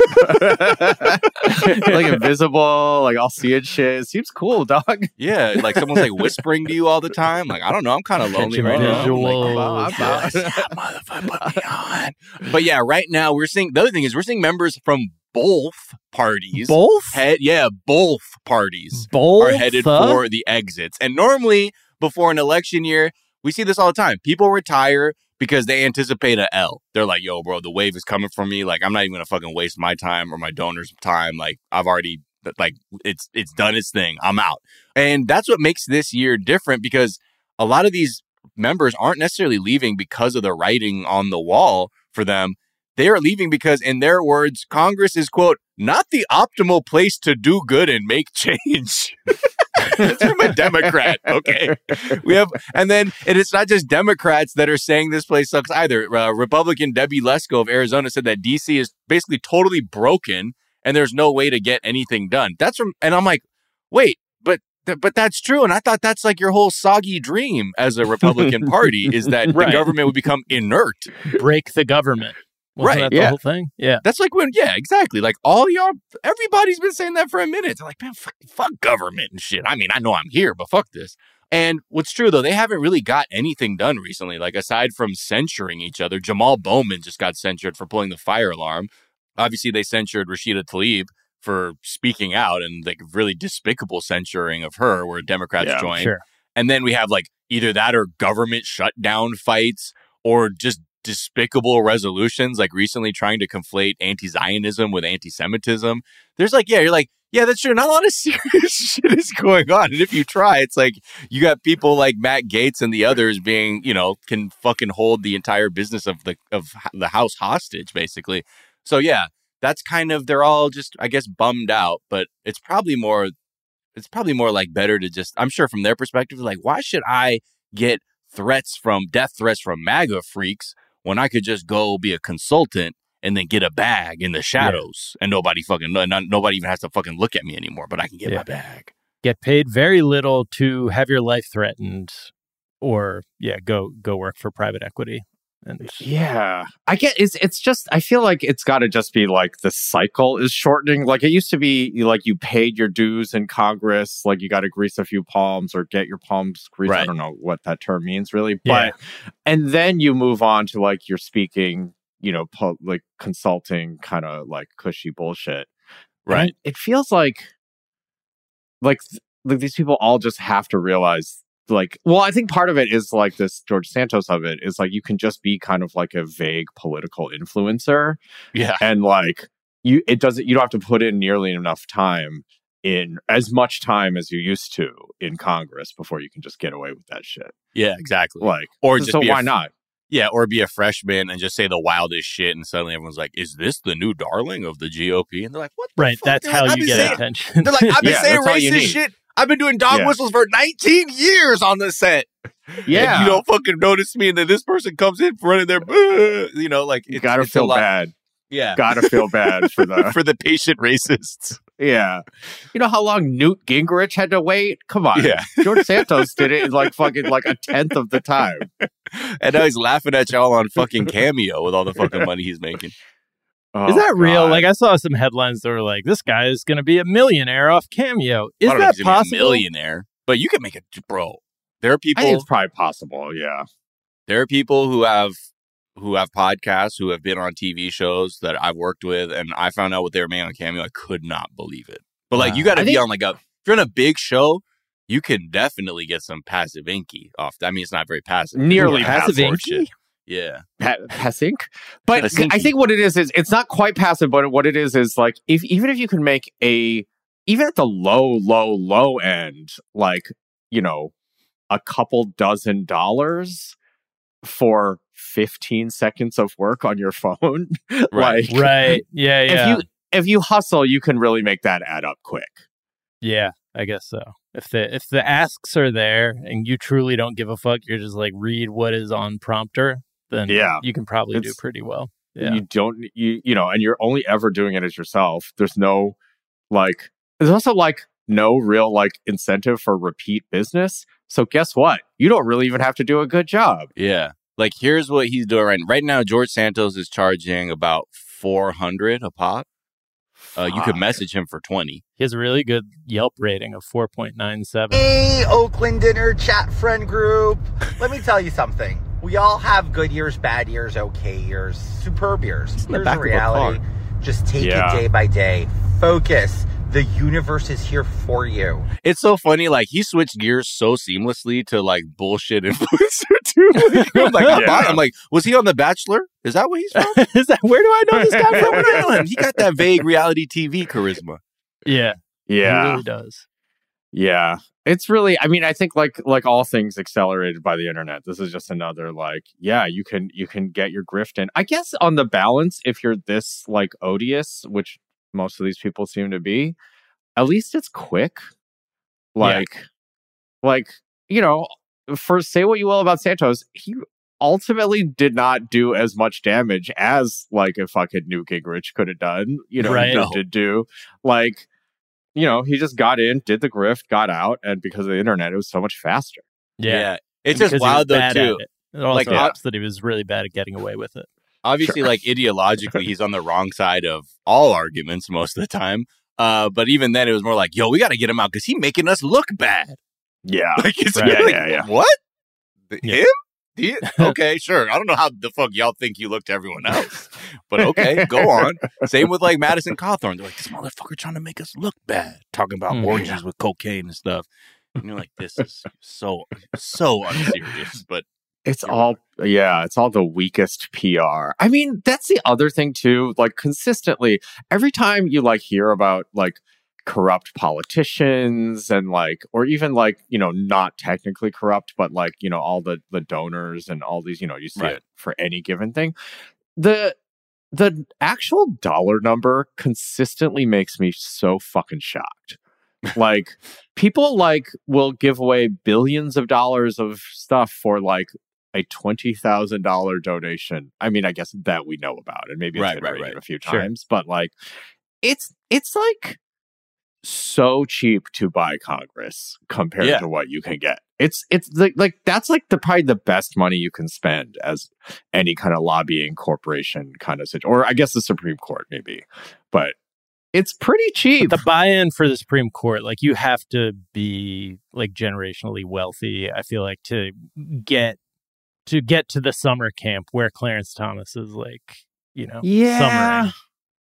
Like invisible, like all seeing shit. It seems cool, dog. Yeah, like someone's like whispering to you all the time. Like, I don't know, I'm kind of lonely right now. Visuals. Motherfucker, put me on. But yeah, right now we're seeing, the other thing is we're seeing members from both parties. Both parties Both are headed for the exits. And normally, before an election year, we see this all the time. People retire because they anticipate a L. They're like, yo, bro, the wave is coming for me. Like, I'm not even going to fucking waste my time or my donors' time. Like, I've already, like, it's done its thing. I'm out. And that's what makes this year different, because a lot of these members aren't necessarily leaving because of the writing on the wall for them. They are leaving because, in their words, Congress is, quote, not the optimal place to do good and make change. That's from a Democrat. Okay. And it's not just Democrats that are saying this place sucks either. Republican Debbie Lesko of Arizona said that DC is basically totally broken and there's no way to get anything done. And I'm like, wait, but that's true. And I thought that's like your whole soggy dream as a Republican Party is that the government would become inert. Break the government. Wasn't that the whole thing? Yeah. That's like exactly. Like everybody's been saying that for a minute. They're like, man, fuck government and shit. I mean, I know I'm here, but fuck this. And what's true, though, they haven't really got anything done recently. Like, aside from censuring each other, Jamal Bowman just got censured for pulling the fire alarm. Obviously, they censured Rashida Tlaib for speaking out, and like really despicable censuring of her where Democrats joined. Sure. And then we have like either that or government shutdown fights or just despicable resolutions, like recently trying to conflate anti-Zionism with anti-Semitism. There's like, you're like, yeah, that's true. Not a lot of serious shit is going on. And if you try, it's like you got people like Matt Gaetz and the others being, can fucking hold the entire business of the House hostage, basically. So, yeah, that's kind of, they're all just, I guess, bummed out. But it's probably more like better to just, I'm sure from their perspective, like, why should I get death threats from MAGA freaks when I could just go be a consultant and then get a bag in the shadows and nobody even has to fucking look at me anymore, but I can get my bag. Get paid very little to have your life threatened or go work for private equity. And I get it's just, I feel like it's got to just be like the cycle is shortening. Like it used to be like you paid your dues in Congress, like you got to grease a few palms or get your palms greased. Right. I don't know what that term means really, but and then you move on to like you're speaking, like consulting kind of like cushy bullshit. Right. And it feels like these people all just have to realize I think part of it is like this George Santos of it is like you can just be kind of like a vague political influencer. Yeah. And like you don't have to put in nearly enough time in as much time as you used to in Congress before you can just get away with that shit. Yeah, exactly. Like, or just so why not? Yeah, or be a freshman and just say the wildest shit, and suddenly everyone's like, "Is this the new darling of the GOP?" And they're like, "What?" Right, that's how you get attention. They're like, "I've been saying racist shit. I've been doing dog whistles for 19 years on the set. Yeah, and you don't fucking notice me, and then this person comes in running their, like you gotta feel bad. Yeah, gotta feel bad for the for the patient racists. Yeah. You know how long Newt Gingrich had to wait? Come on. Yeah. George Santos did it in like fucking like a tenth of the time. And now he's laughing at y'all on fucking Cameo with all the fucking money he's making. Oh, is that real? Like I saw some headlines that were like, this guy is going to be a millionaire off Cameo. Is that possible? A millionaire, but you can make it, bro. There are people. I think it's probably possible. Yeah. There are people who have podcasts, who have been on TV shows that I've worked with, and I found out what they were making on Cameo. I could not believe it. But like, you got to be on like if you're on a big show, you can definitely get some passive inky off. I mean, it's not very passive. Nearly passive inky. Yeah. Passive. But I think what it is it's not quite passive, but what it is like, even if you can make even at the low end, like, a couple $dozen for 15 seconds of work on your phone. Right. Yeah. If you hustle, you can really make that add up quick. Yeah, I guess so. If the asks are there and you truly don't give a fuck, you're just like, read what is on prompter, then you can probably do pretty well. Yeah. You don't, and you're only ever doing it as yourself. There's no there's also no real incentive for repeat business. So guess what? You don't really even have to do a good job. Yeah. Like, here's what he's doing right now. George Santos is charging about $400 a pop. You could message him for 20. He has a really good Yelp rating of 4.97. Hey, Oakland Dinner chat friend group. Let me tell you something. We all have good years, bad years, okay years, superb years. Here's the reality. Just take it day by day. Focus. The universe is here for you. It's so funny. Like, he switched gears so seamlessly to bullshit influencer too. I'm like, was he on The Bachelor? Is that what he's from? Where do I know this guy from? Rhode Island. He got that vague reality TV charisma. Yeah. He really does. Yeah. It's really, I mean, I think like all things accelerated by the internet, this is just another you can get your grift in. I guess on the balance, if you're this odious, which most of these people seem to be, at least it's quick. For say what you will about Santos, he ultimately did not do as much damage as a fucking Newt Gingrich could have done. Did do. He just got in, did the grift, got out, and because of the internet, it was so much faster. Yeah. It's just wild though too. It also helps that he was really bad at getting away with it. Obviously, ideologically, he's on the wrong side of all arguments most of the time. But even then, it was more like, yo, we got to get him out because he's making us look bad. Yeah. Like, it's Right. like, Yeah. what? Yeah. Him? Okay, sure. I don't know how the fuck y'all think you look to everyone else, but okay, go on. Same with like Madison Cawthorn. They're like, this motherfucker trying to make us look bad, talking about orgies with cocaine and stuff. And you're like, this is so unserious. But It's all the weakest PR. I mean, that's the other thing too. Like consistently, every time you like hear about like corrupt politicians and like, or even like, you know, not technically corrupt, but like, you know, all the donors and all these, you know, you see it for any given thing. The actual dollar number consistently makes me so fucking shocked. Like people like will give away billions of dollars of stuff for like a $20,000 donation. I mean, I guess that we know about, and maybe it's been rated a few times, but like it's like so cheap to buy Congress compared to what you can get. It's like that's like probably the best money you can spend as any kind of lobbying corporation kind of situation, or I guess the Supreme Court maybe, but it's pretty cheap. But the buy-in for the Supreme Court, like you have to be like generationally wealthy, I feel like, to get to the summer camp where Clarence Thomas is like, you know, summering.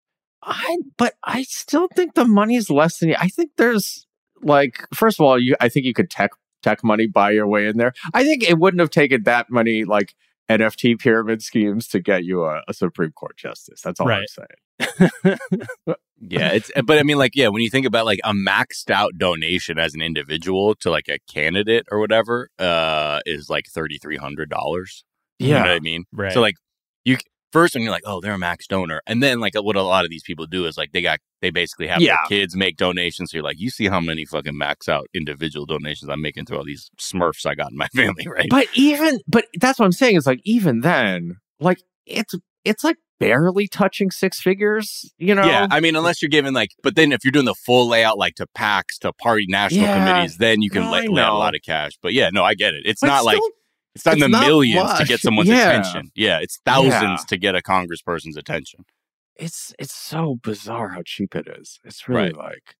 But I still think the money is less than. I think there's like, first of all, I think you could tech money buy your way in there. I think it wouldn't have taken that many like NFT pyramid schemes to get you a Supreme Court justice. That's all I'm saying. Yeah, but I mean, like, yeah, when you think about like a maxed out donation as an individual to like a candidate or whatever, is like $3,300. Yeah, you know what I mean. Right. So like, you first when you're like, oh, they're a max donor, and then like what a lot of these people do is like they basically have their kids make donations. So you're like, you see how many fucking max out individual donations I'm making through all these Smurfs I got in my family, right? But that's what I'm saying is like even then, like it's like barely touching six figures, you know? Yeah, I mean, unless you're giving like, but then if you're doing the full layout, like to PACs, to party national committees, then you can lay out a lot of cash. But yeah, no, I get it. It's not still, like, it's not in the millions to get someone's attention. Yeah, it's thousands to get a congressperson's attention. It's so bizarre how cheap it is. It's really like,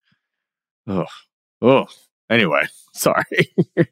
ugh. Anyway, sorry. I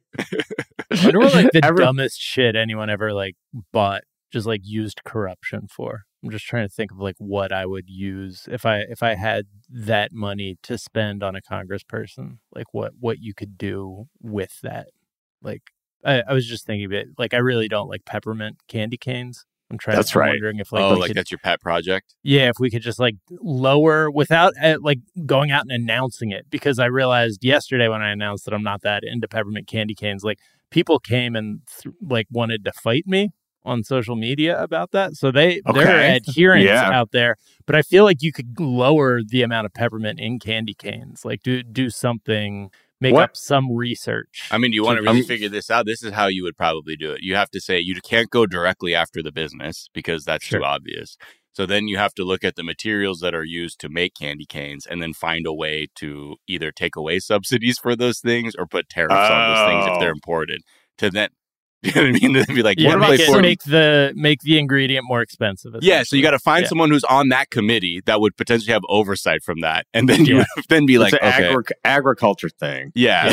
wonder what like the dumbest shit anyone ever like bought, just like used corruption for. I'm just trying to think of like what I would use if I had that money to spend on a congressperson, like what you could do with that. Like I was just thinking of it, like I really don't like peppermint candy canes. I'm wondering if like that's your pet project. Yeah, if we could just like lower without like going out and announcing it, because I realized yesterday when I announced that I'm not that into peppermint candy canes, like people came and like wanted to fight me on social media about that. So there are adherents out there, but I feel like you could lower the amount of peppermint in candy canes, like do something, make up some research. I mean, you want to really figure this out. This is how you would probably do it. You have to say you can't go directly after the business because that's too obvious. So then you have to look at the materials that are used to make candy canes and then find a way to either take away subsidies for those things or put tariffs on those things if they're imported. To then, you know what I mean? To be like, make the ingredient more expensive. Yeah, so you got to find someone who's on that committee that would potentially have oversight from that, and then you then be like, it's an agriculture thing. Yeah.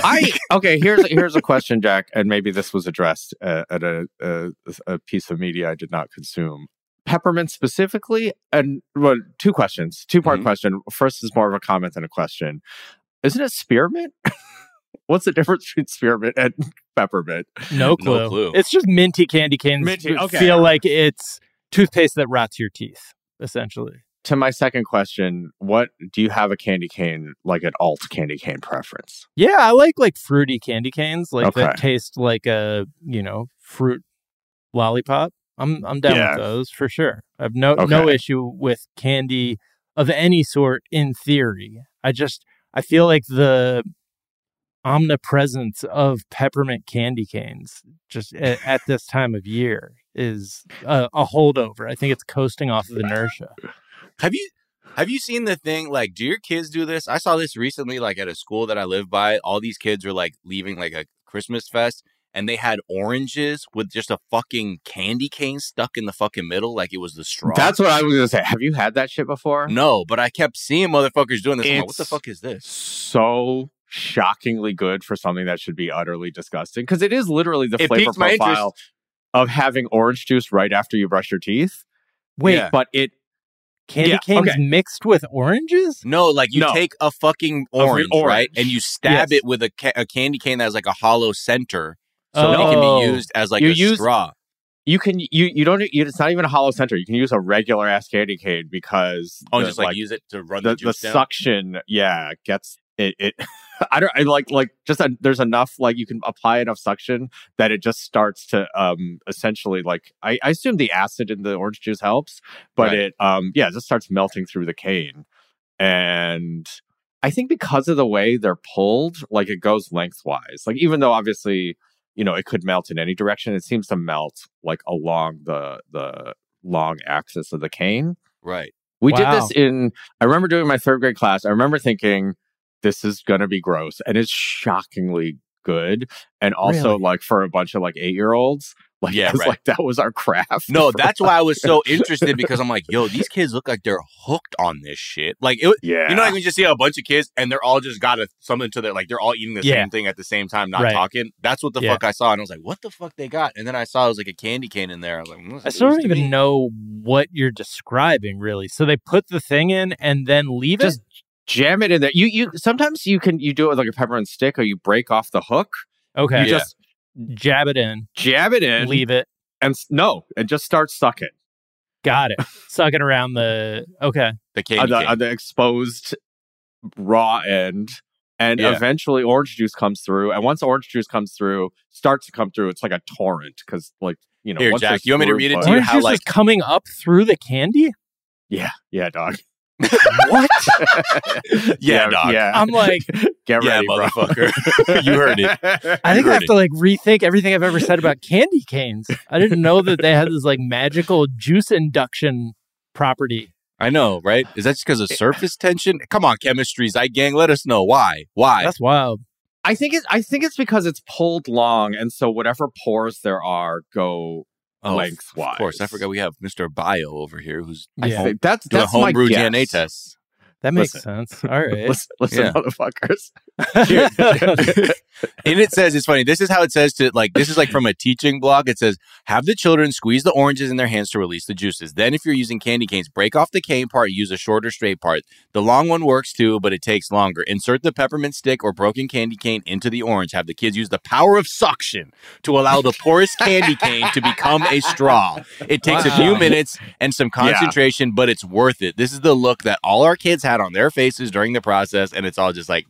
Here's a question, Jack, and maybe this was addressed at a piece of media I did not consume. Peppermint specifically, and well, two questions, two-part question. First is more of a comment than a question. Isn't it spearmint? What's the difference between spearmint and peppermint? No clue. It's just minty candy canes. Feel like it's toothpaste that rots your teeth, essentially. To my second question, what do you have a candy cane, like an alt candy cane preference? Yeah, I like fruity candy canes, like that taste like a, fruit lollipop. I'm down with those for sure. I have no issue with candy of any sort in theory. I feel like the omnipresence of peppermint candy canes just at this time of year is a holdover. I think it's coasting off of inertia. Have you seen the thing, like, do your kids do this? I saw this recently, like, at a school that I live by. All these kids were, like, leaving, like, a Christmas fest, and they had oranges with just a fucking candy cane stuck in the fucking middle, like it was the straw. That's what I was going to say. Have you had that shit before? No, but I kept seeing motherfuckers doing this. I'm like, what the fuck is this? So shockingly good for something that should be utterly disgusting. Because it is literally the It flavor piques my profile of having orange juice right after you brush your teeth. Wait, Yeah. But it candy canes mixed with oranges? No, like you take a fucking orange, right? And you stab it with a candy cane that has like a hollow center. So it can be used as like a straw. You can you don't it's not even a hollow center. You can use a regular ass candy cane because just like use it to run the juice down? Suction gets it there's enough, like you can apply enough suction that it just starts to essentially, like I assume the acid in the orange juice helps, but it just starts melting through the cane. And I think because of the way they're pulled, like it goes lengthwise. Like even though obviously, you know, it could melt in any direction, it seems to melt like along the long axis of the cane. Right. We did this I remember doing my 3rd grade class. I remember thinking, this is going to be gross. And it's shockingly good. And also like for a bunch of like 8-year-olds, like, like that was our craft. No, that's why I was so interested, because I'm like, yo, these kids look like they're hooked on this shit. Like, you know, like when you just see a bunch of kids and they're all just got something to their, like they're all eating the same thing at the same time, not talking. That's what the fuck I saw. And I was like, what the fuck they got? And then I saw it was like a candy cane in there. I was like, I still don't even know what you're describing, really. So they put the thing in and then leave it? Jam it in there. You sometimes you do it with like a peppermint stick, or you break off the hook. Okay. You just jab it in, leave it, and just start sucking. Got it. Sucking around the candy on the exposed raw end, and eventually orange juice comes through. And once orange juice starts to come through, it's like a torrent, because like, you know. Here, Jack, you want me to read it to you? Orange How juice like is coming up through the candy? Yeah, dog. What? Dog. Yeah. I'm like, get ready, motherfucker. You heard it. I think I have to like rethink everything I've ever said about candy canes. I didn't know that they had this like magical juice induction property. I know, right? Is that just because of surface tension? Come on, chemistry side gang, let us know why. That's wild. I think it's because it's pulled long, and so whatever pores there are go lengthwise. Of course, I forgot we have Mr. Bio over here who's that's doing a homebrew DNA test. That makes sense. All right. Listen, motherfuckers. And it says, it's funny, this is how it says to, like, this is like from a teaching blog. It says, have the children squeeze the oranges in their hands to release the juices. Then if you're using candy canes, break off the cane part, use a shorter straight part. The long one works too, but it takes longer. Insert the peppermint stick or broken candy cane into the orange. Have the kids use the power of suction to allow the porous candy cane to become a straw. It takes a few minutes and some concentration, but it's worth it. This is the look that all our kids had on their faces during the process, and it's all just like,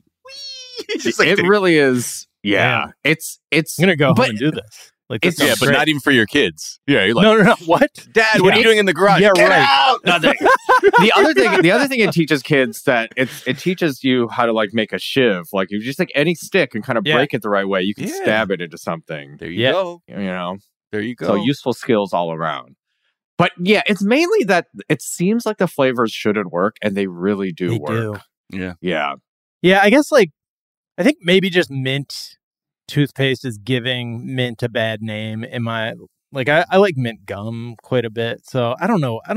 it really is. Yeah. It's I'm gonna go home and do this. Like, but not even for your kids. Yeah, you're like, no. What, Dad? What are you doing in the garage? Yeah, Get right. out! The other thing it teaches kids that it teaches you how to like make a shiv. Like, if you just take any stick and kind of break it the right way, you can stab it into something. There you go. You know, there you go. So useful skills all around. But yeah, it's mainly that it seems like the flavors shouldn't work, and they really do work. Yeah. I guess like I think maybe just mint toothpaste is giving mint a bad name. I like mint gum quite a bit, so I don't know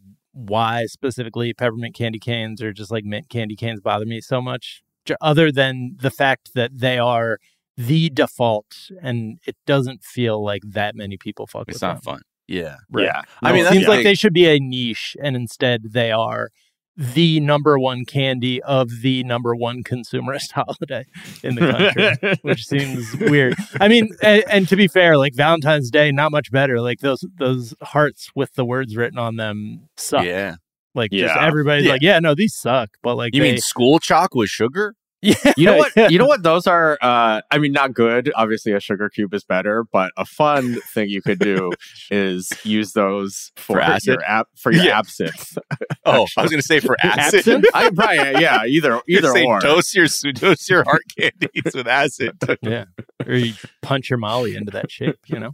why specifically peppermint candy canes or just like mint candy canes bother me so much, other than the fact that they are the default, and it doesn't feel like that many people fuck with them. It's not fun. Yeah. Right. Yeah. I mean, it seems like they should be a niche, and instead they are the number one candy of the number one consumerist holiday in the country, which seems weird. I mean, and to be fair, like Valentine's Day, not much better. Like those hearts with the words written on them suck. Yeah. Like just everybody's like, no, these suck. But like, you mean school chalk with sugar? Yeah. You know what? You know what? Those are, I mean, not good. Obviously, a sugar cube is better, but a fun thing you could do is use those for acid? your absinthe. Oh, I was going to say for acid. I probably, either or. Dose your heart candies with acid. Yeah. Or you punch your Molly into that shape, you know?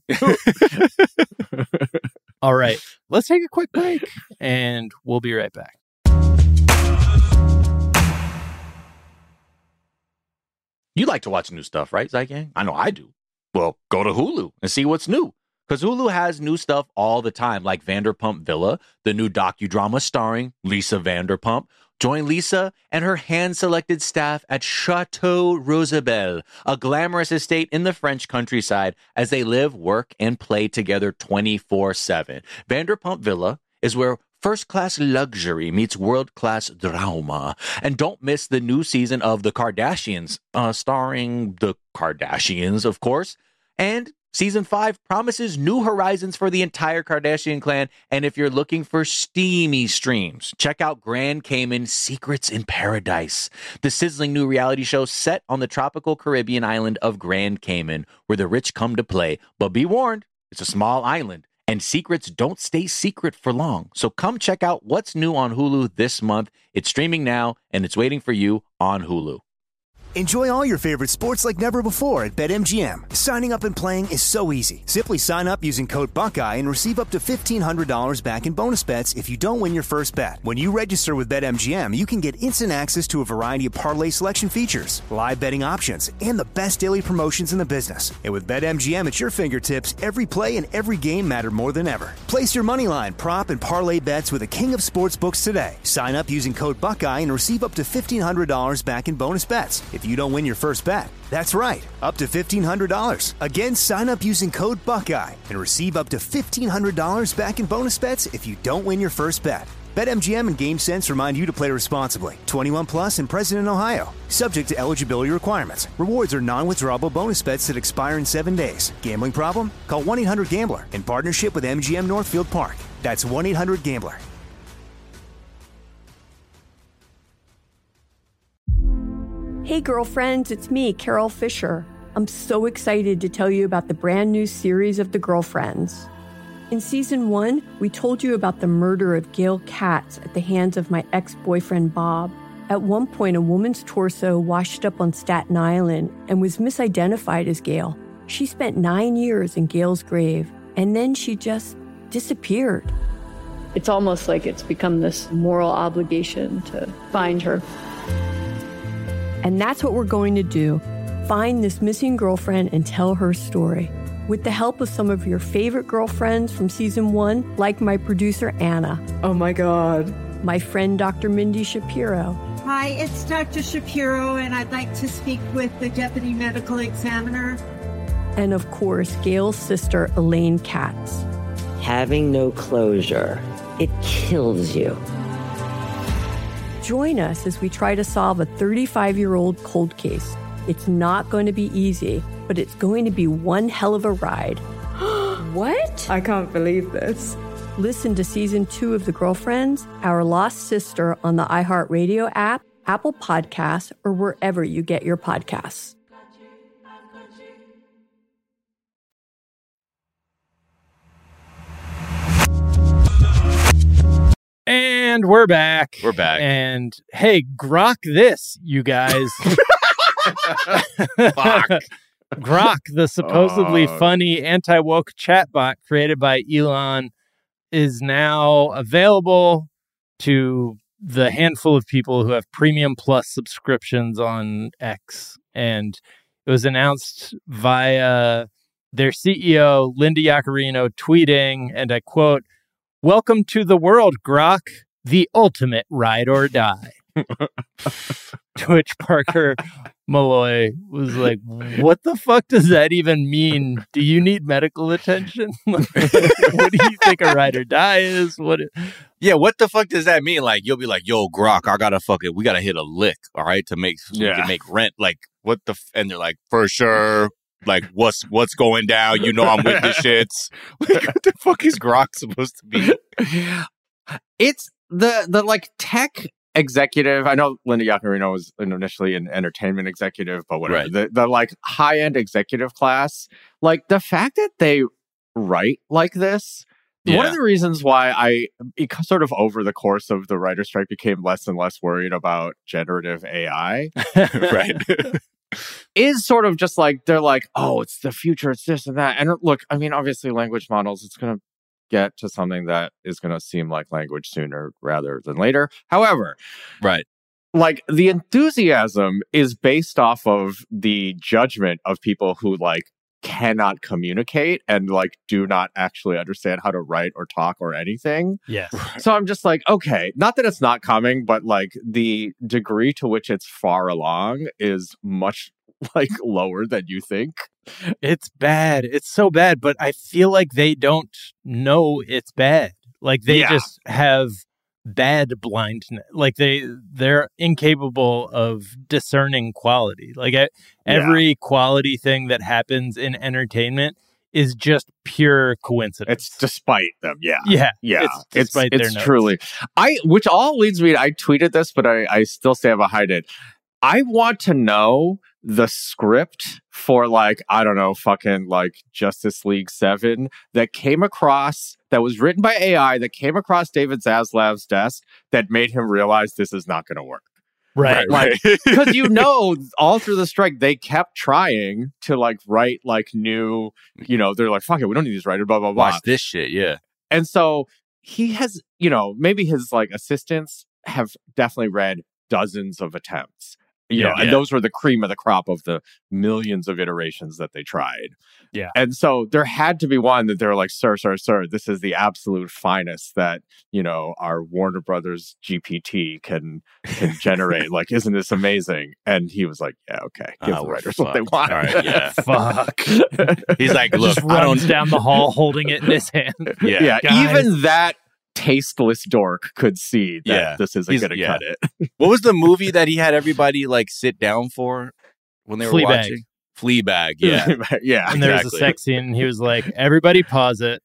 All right. Let's take a quick break, and we'll be right back. You like to watch new stuff, right, Zygang? I know I do. Well, go to Hulu and see what's new. Because Hulu has new stuff all the time, like Vanderpump Villa, the new docudrama starring Lisa Vanderpump, Join Lisa and her hand-selected staff at Chateau Rosabelle, a glamorous estate in the French countryside, as they live, work, and play together 24/7. Vanderpump Villa is where first-class luxury meets world-class drama. And don't miss the new season of The Kardashians, starring the Kardashians, of course. And Season 5 promises new horizons for the entire Kardashian clan. And if you're looking for steamy streams, check out Grand Cayman Secrets in Paradise, the sizzling new reality show set on the tropical Caribbean island of Grand Cayman, where the rich come to play. But be warned, it's a small island, and secrets don't stay secret for long. So come check out what's new on Hulu this month. It's streaming now, and it's waiting for you on Hulu. Enjoy all your favorite sports like never before at BetMGM. Signing up and playing is so easy. Simply sign up using code Buckeye and receive up to $1,500 back in bonus bets if you don't win your first bet. When you register with BetMGM, you can get instant access to a variety of parlay selection features, live betting options, and the best daily promotions in the business. And with BetMGM at your fingertips, every play and every game matter more than ever. Place your moneyline, prop, and parlay bets with the king of sportsbooks today. Sign up using code Buckeye and receive up to $1,500 back in bonus bets if you don't win your first bet. That's right, up to $1,500. Again, sign up using code Buckeye and receive up to $1,500 back in bonus bets if you don't win your first bet. BetMGM and GameSense remind you to play responsibly. 21 plus and present in Ohio. Subject to eligibility requirements. Rewards are non-withdrawable bonus bets that expire in 7 days. Gambling problem? Call 1-800-GAMBLER in partnership with MGM Northfield Park. That's 1-800-GAMBLER. Hey girlfriends, it's me, Carol Fisher. I'm so excited to tell you about the brand new series of The Girlfriends. In season 1, we told you about the murder of Gail Katz at the hands of my ex-boyfriend Bob. At one point, a woman's torso washed up on Staten Island and was misidentified as Gail. She spent 9 years in Gail's grave, and then she just disappeared. It's almost like it's become this moral obligation to find her. And that's what we're going to do. Find this missing girlfriend and tell her story. With the help of some of your favorite girlfriends from season 1, like my producer, Anna. Oh my God. My friend, Dr. Mindy Shapiro. Hi, it's Dr. Shapiro, and I'd like to speak with the deputy medical examiner. And of course, Gail's sister, Elaine Katz. Having no closure, it kills you. Join us as we try to solve a 35-year-old cold case. It's not going to be easy, but it's going to be one hell of a ride. What? I can't believe this. Listen to season 2 of The Girlfriends, Our Lost Sister on the iHeartRadio app, Apple Podcasts, or wherever you get your podcasts. And we're back. We're back. And hey, grok this, you guys. Grok, the supposedly funny anti-woke chatbot created by Elon, is now available to the handful of people who have Premium Plus subscriptions on X. And it was announced via their CEO, Linda Yaccarino, tweeting, and I quote, "Welcome to the world, Grok, the ultimate ride or die." To which Parker Malloy was like, "What the fuck does that even mean? Do you need medical attention? What do you think a ride or die is? Yeah, what the fuck does that mean? Like, you'll be like, yo, Grok, I gotta we gotta hit a lick, all right, to make we can make rent. Like, what the and they're like, for sure. Like, what's going down? You know I'm with the shits. Like, what the fuck is Grok supposed to be? It's the like tech executive. I know Linda Yaccarino was initially an entertainment executive, but whatever. Right. The like high-end executive class, like the fact that they write like this. Yeah. One of the reasons why I sort of over the course of the writer's strike became less and less worried about generative AI. Right. Is sort of just like, they're like, oh, it's the future, it's this and that. And look, I mean, obviously language models, it's going to get to something that is going to seem like language sooner rather than later. However, right. Like the enthusiasm is based off of the judgment of people who like cannot communicate and like do not actually understand how to write or talk or anything. Yes. So I'm just like, okay, not that it's not coming, but like the degree to which it's far along is much like lower than you think. It's bad. It's so bad, but I feel like they don't know it's bad. Like they just have bad blindness. Like they're incapable of discerning quality. Like every quality thing that happens in entertainment is just pure coincidence. It's despite them. Yeah. It's despite their it's notes. truly. Which all leads me. I tweeted this, but I still stand behind it. I want to know the script for like, I don't know, fucking like Justice League 7 that came across, that was written by AI, that came across David Zaslav's desk that made him realize this is not going to work. Right. Like, because all through the strike, they kept trying to like write like new, they're like, fuck it, we don't need these writers, blah, blah, blah. Watch this shit, yeah. And so he has, maybe his like assistants have definitely read dozens of attempts. And those were the cream of the crop of the millions of iterations that they tried. Yeah. And so there had to be one that they were like, sir, this is the absolute finest that, our Warner Brothers GPT can generate. Like, isn't this amazing? And he was like, yeah, okay. Give the writers what they want. All right, yeah. Fuck. He's like, look, just runs down the hall holding it in his hand. Yeah. Even that tasteless dork could see that this isn't going to cut it. What was the movie that he had everybody like sit down for when they were watching? Fleabag, yeah. Yeah. And there was a sex scene and he was like, everybody pause it.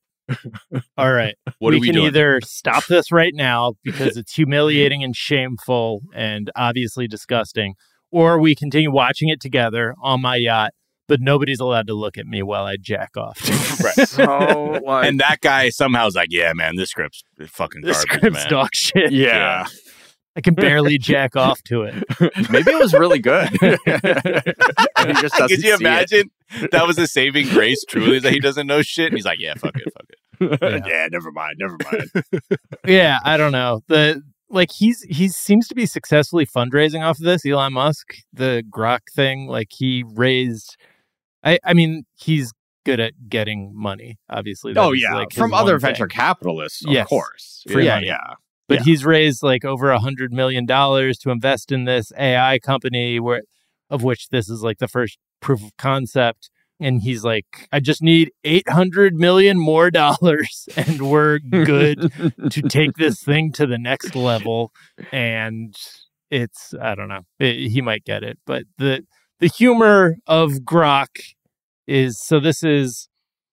All right. What we are we can doing? Either stop this right now because it's humiliating and shameful and obviously disgusting, or we continue watching it together on my yacht, but nobody's allowed to look at me while I jack off. Right. So, like, and that guy somehow was like, yeah, man, this script's fucking garbage, This script's man. dog shit. Yeah. I can barely jack off to it. Maybe it was really good. And he just doesn't Could you see imagine that was a saving grace, truly, that he doesn't know shit? And he's like, yeah, fuck it. Yeah, never mind. Yeah, I don't know. He seems to be successfully fundraising off of this. Elon Musk, the Grok thing, like he raised. I mean, he's good at getting money. Obviously, like from other venture capitalists, of course. Yeah. But he's raised like over $100 million to invest in this AI company, of which this is like the first proof of concept. And he's like, I just need $800 million more dollars, and we're good to take this thing to the next level. And it's, I don't know, he might get it, but the humor of Grok is, so this is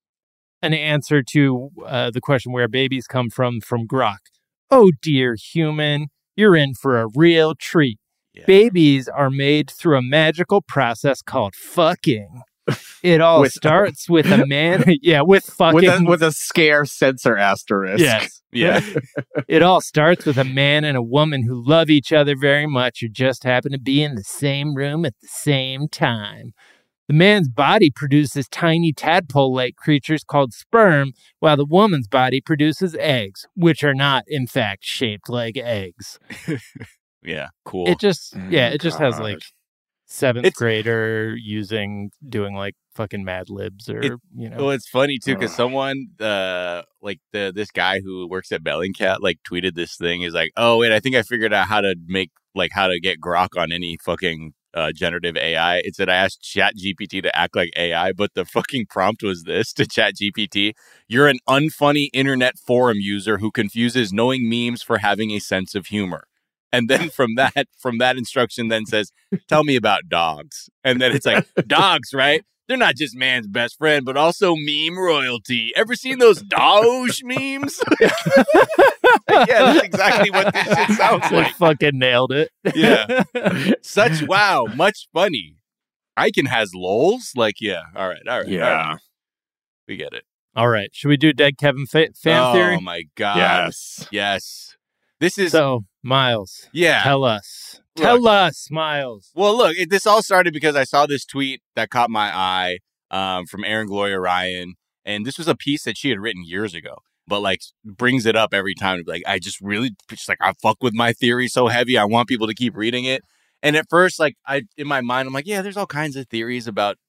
an answer to the question where babies come from Grok. Oh, dear human, you're in for a real treat. Yeah. Babies are made through a magical process called fucking. It all starts with a man. Yeah, with fucking. With a scare censor asterisk. Yes. Yeah. It all starts with a man and a woman who love each other very much, who just happen to be in the same room at the same time. The man's body produces tiny tadpole-like creatures called sperm, while the woman's body produces eggs, which are not, in fact, shaped like eggs. Yeah, cool. It just has like seventh grader doing like fucking Mad Libs or, Well, it's funny too, because someone, this guy who works at Bellingcat, like tweeted this thing. Is like, oh, wait, I think I figured out how to get Grok on any fucking generative AI. It said I asked ChatGPT to act like AI, but the fucking prompt was this to ChatGPT: you're an unfunny internet forum user who confuses knowing memes for having a sense of humor. And then from that instruction then says, tell me about dogs. And then it's like, dogs, right? They're not just man's best friend, but also meme royalty. Ever seen those Doge memes? Yeah, that's exactly what this shit sounds like. Fucking nailed it. Yeah. Much funny. Icon has lols. Like, yeah. All right. Yeah. All right. We get it. All right. Should we do Dead Kevin fan theory? Oh, my God. Yes. This is... So, Miles. Yeah. Tell us. Tell us, Miles. Well, look, this all started because I saw this tweet that caught my eye from Erin Gloria Ryan. And this was a piece that she had written years ago, but like brings it up every time. Like, I fuck with my theory so heavy. I want people to keep reading it. And at first, like in my mind, I'm like, yeah, there's all kinds of theories about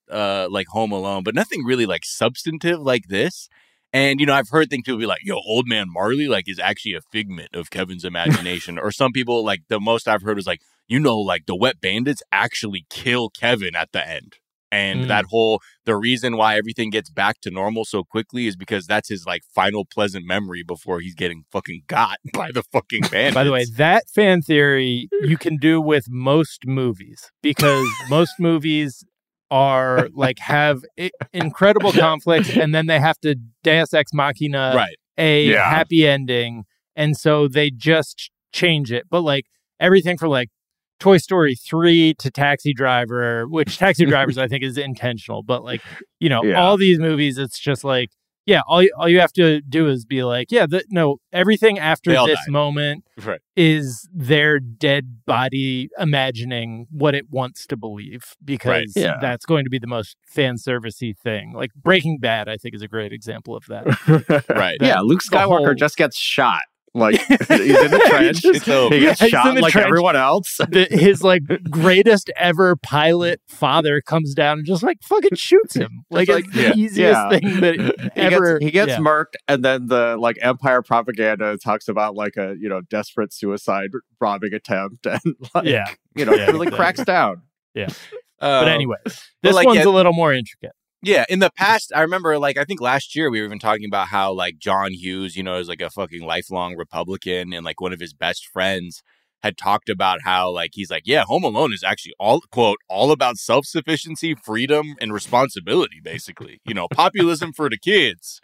like Home Alone, but nothing really like substantive like this. And, you know, I've heard things people be like, yo, Old Man Marley, like, is actually a figment of Kevin's imagination. Or some people, like, the most I've heard is like, you know, like, the Wet Bandits actually kill Kevin at the end. And the reason why everything gets back to normal so quickly is because that's his, like, final pleasant memory before he's getting fucking got by the fucking bandits. By the way, that fan theory you can do with most movies, because most movies are like have incredible conflicts, and then they have to Deus Ex Machina a happy ending, and so they just change it. But like everything from like Toy Story 3 to Taxi Driver, which Taxi Drivers I think is intentional, but like, you know, all these movies, it's just like, all you have to do is be like, everything after this moment is their dead body imagining what it wants to believe, because that's going to be the most fan servicey thing. Like Breaking Bad, I think, is a great example of that. Luke Skywalker just gets shot. Like, he's in the trench. He gets shot like everyone else. His like greatest ever pilot father comes down and just like fucking shoots him. Like, it's the easiest thing that ever. He gets murked, and then the like Empire propaganda talks about like a, you know, desperate suicide bombing attempt, and like, really cracks down. But anyway, this one's a little more intricate. Yeah, in the past, I remember, like, I think last year we were even talking about how, like, John Hughes, you know, is like a fucking lifelong Republican, and like one of his best friends had talked about how, like, he's like, yeah, Home Alone is actually all, quote, all about self-sufficiency, freedom, and responsibility, basically. You know, populism for the kids.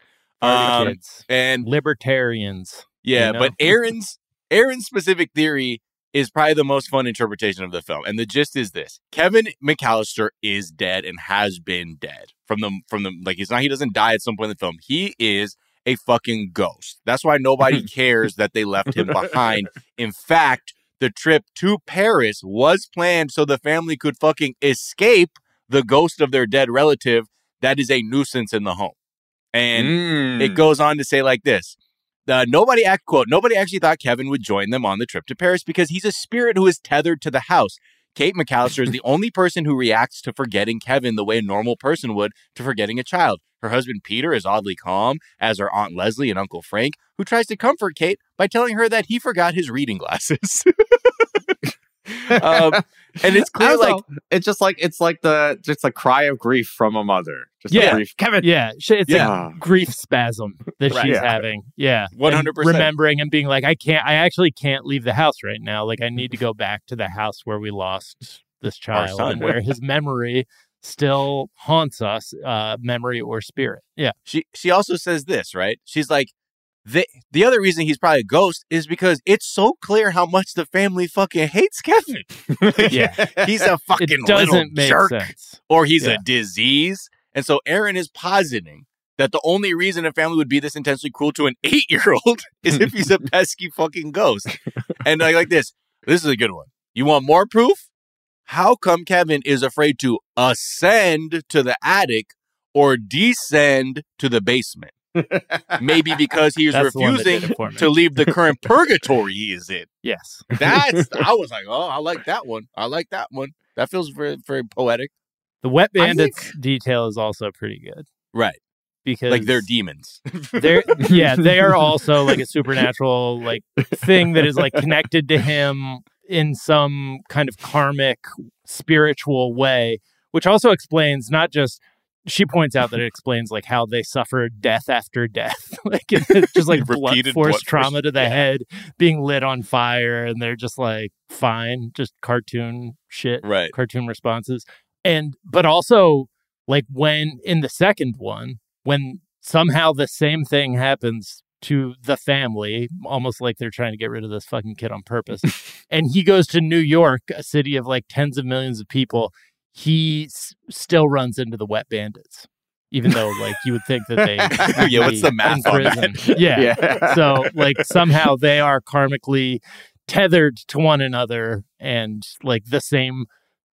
And libertarians. Yeah, you know? But Aaron's specific theory is probably the most fun interpretation of the film. And the gist is this: Kevin McAllister is dead and has been dead from the like, he doesn't die at some point in the film. He is a fucking ghost. That's why nobody cares that they left him behind. In fact, the trip to Paris was planned so the family could fucking escape the ghost of their dead relative that is a nuisance in the home. And it goes on to say like this: nobody actually thought Kevin would join them on the trip to Paris because he's a spirit who is tethered to the house. Kate McAllister is the only person who reacts to forgetting Kevin the way a normal person would to forgetting a child. Her husband Peter is oddly calm, as are Aunt Leslie and Uncle Frank, who tries to comfort Kate by telling her that he forgot his reading glasses. And it's clear, like, it's like the cry of grief from a mother. Grief. Kevin. Yeah, it's a grief spasm that she's having. Yeah, 100%. Remembering and being like, I actually can't leave the house right now. Like, I need to go back to the house where we lost this child and where his memory still haunts us, memory or spirit. Yeah. She also says this, right? She's like, the other reason he's probably a ghost is because it's so clear how much the family fucking hates Kevin. He's a fucking little jerk, or he's a disease. And so Aaron is positing that the only reason a family would be this intensely cruel to an 8-year-old is if he's a pesky fucking ghost. And like this is a good one. You want more proof? How come Kevin is afraid to ascend to the attic or descend to the basement? Maybe because he is refusing to leave the current purgatory he is in. Yes. I was like, oh, I like that one. That feels very, very poetic. The Wet Bandits detail is also pretty good. Right. Because like they're demons. They are also like a supernatural like thing that is like connected to him in some kind of karmic spiritual way, which also explains not just, she points out that it explains like how they suffer death after death, like it's just like blunt force trauma to the head, being lit on fire, and they're just like fine, just cartoon shit, right? Cartoon responses, but also like when in the second one, when somehow the same thing happens to the family, almost like they're trying to get rid of this fucking kid on purpose, and he goes to New York, a city of like tens of millions of people. He still runs into the Wet Bandits, even though, like, you would think that they what's the math on that? Yeah. So, like, somehow they are karmically tethered to one another, and, like, the same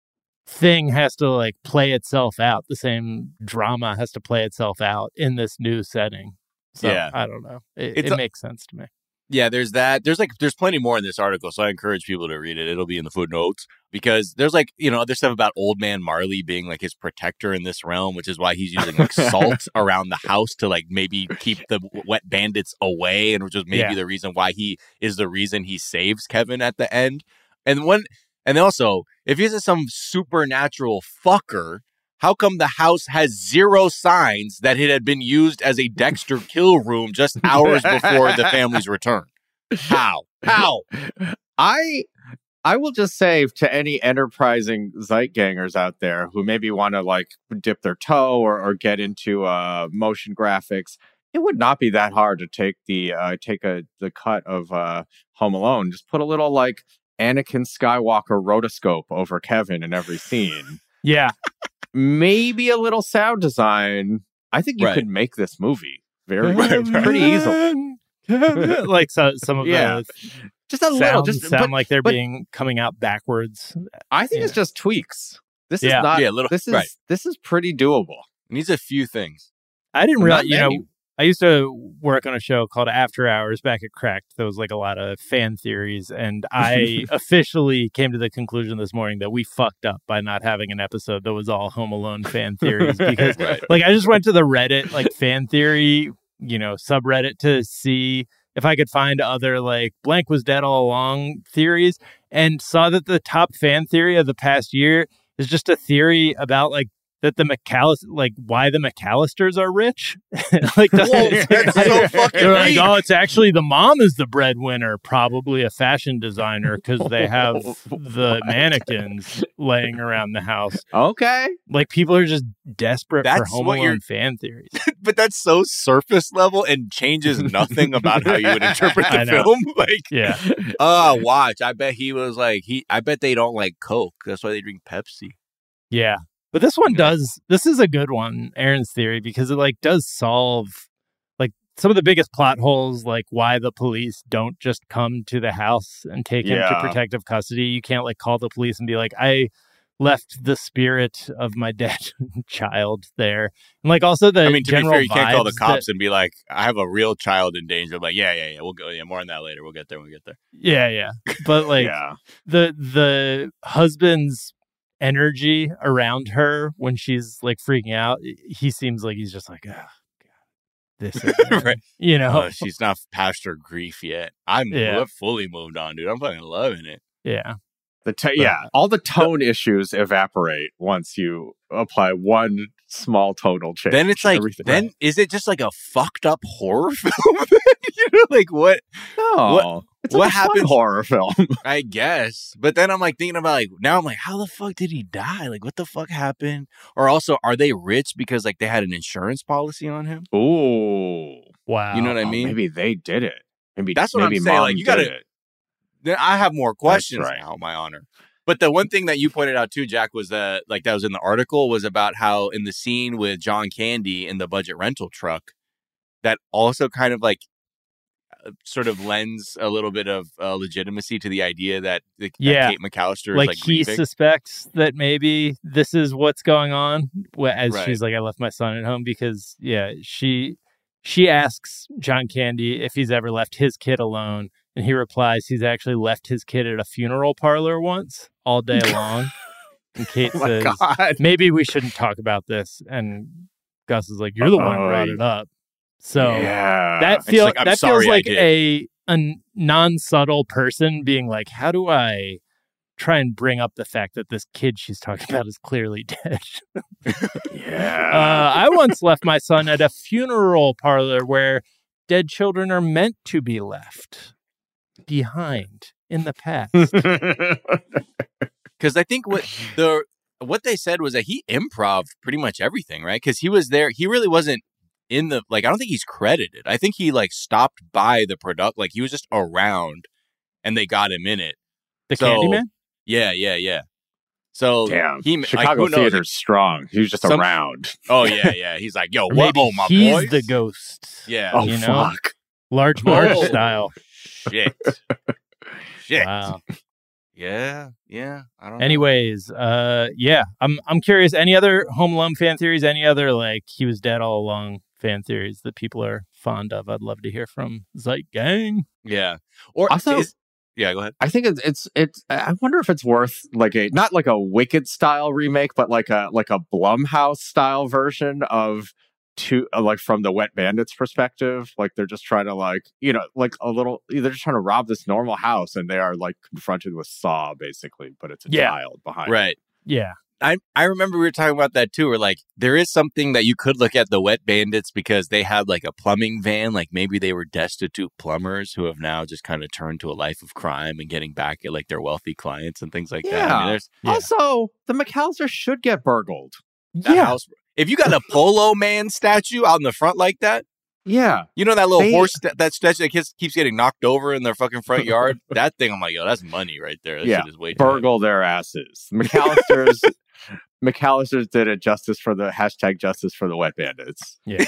thing has to, like, play itself out. The same drama has to play itself out in this new setting. So, I don't know. It makes sense to me. Yeah, there's that. There's plenty more in this article, so I encourage people to read it. It'll be in the footnotes because there's other stuff about Old Man Marley being like his protector in this realm, which is why he's using like salt around the house to like maybe keep the wet bandits away, and which is maybe the reason why he is the reason he saves Kevin at the end. And also, if he's some supernatural fucker, how come the house has zero signs that it had been used as a Dexter kill room just hours before the family's return? How? I will just say to any enterprising Zeitgangers out there who maybe want to like dip their toe or get into motion graphics, it would not be that hard to take the cut of Home Alone. Just put a little like Anakin Skywalker rotoscope over Kevin in every scene. Yeah. Maybe a little sound design. I think you could make this movie pretty easily. Like some of the just a little, just sound like they're coming out backwards. I think it's just tweaks. This is not. Yeah, little. This is pretty doable. It needs a few things. I didn't realize. I used to work on a show called After Hours back at Cracked. There was like a lot of fan theories, and I officially came to the conclusion this morning that we fucked up by not having an episode that was all Home Alone fan theories because, like, I just went to the Reddit like fan theory, subreddit to see if I could find other like blank was dead all along theories, and saw that the top fan theory of the past year is just a theory about like that the why the McAllisters are rich. Like, that's so fucking they're like, oh, it's actually the mom is the breadwinner, probably a fashion designer because they have the mannequins laying around the house. Okay. Like, people are just desperate for Home Alone fan theories. But that's so surface level and changes nothing about how you would interpret the film. Like, watch. I bet he was like, I bet they don't like Coke. That's why they drink Pepsi. Yeah. But this one this is a good one, Aaron's theory, because it like does solve like some of the biggest plot holes, like why the police don't just come to the house and take him to protective custody. You can't like call the police and be like, I left the spirit of my dead child there. And like also the to be fair, you can't call the cops that, and be like, I have a real child in danger. I'm like, yeah, we'll go. Yeah, more on that later. We'll get there when we get there. Yeah. But like the husband's energy around her when she's like freaking out, he seems like he's just like, oh god, this is right. She's not past her grief yet. I'm fully moved on, dude. I'm fucking loving it. All the tone issues evaporate once you apply one small tonal change. Then it's like, is it just like a fucked up horror film? Like what? No, it's what like happened? Horror film, I guess. But then I'm like thinking about like now I'm like, how the fuck did he die? Like what the fuck happened? Or also, are they rich because like they had an insurance policy on him? Ooh, wow. You know what I mean? Maybe they did it. Maybe that's what I'm saying. Like you gotta. I have more questions now, my honor. But the one thing that you pointed out too, Jack, was that like that was in the article was about how in the scene with John Candy in the budget rental truck, that also kind of like sort of lends a little bit of legitimacy to the idea that, that Kate McAllister is like he suspects that maybe this is what's going on as she's like, I left my son at home because she asks John Candy if he's ever left his kid alone. And he replies he's actually left his kid at a funeral parlor once all day long. And Kate says, maybe we shouldn't talk about this. And Gus is like, you're the one who brought it up. So that feels like a non-subtle person being like, how do I try and bring up the fact that this kid she's talking about is clearly dead? I once left my son at a funeral parlor where dead children are meant to be left behind in the past. Because I think what they said was that he improv'd pretty much everything, right? Because he was there. He really wasn't in the, like, I don't think he's credited. I think he like stopped by the product, like he was just around and they got him in it. Candyman? Yeah. So damn, Chicago theater's strong. He was just around. Oh yeah. He's like, yo, what? Oh, my he's boys? the ghost. Yeah. Oh, fuck. Large March style. Shit. Wow. Yeah. I don't know. Anyways, I'm curious. Any other Home Alone fan theories? Any other like he was dead all along fan theories that people are fond of. I'd love to hear from Zeit Gang. Yeah. Or also, yeah, go ahead. I think it's. I wonder if it's worth like not like a Wicked style remake, but like a Blumhouse style version of like from the Wet Bandits perspective. Like they're just trying to like they're just trying to rob this normal house, and they are like confronted with Saw basically, but it's a child behind. Right. Yeah. I remember we were talking about that too, where like there is something that you could look at the Wet Bandits because they had like a plumbing van, like maybe they were destitute plumbers who have now just kind of turned to a life of crime and getting back at like their wealthy clients and things like that. I mean, also, the McAllisters should get burgled. House, if you got a Polo Man statue out in the front like that, you know that little horse that statue that keeps getting knocked over in their fucking front yard. That thing, I'm like, yo, that's money right there. That shit is way too burgle their asses. McAllisters did it justice for the Wet Bandits. Yeah.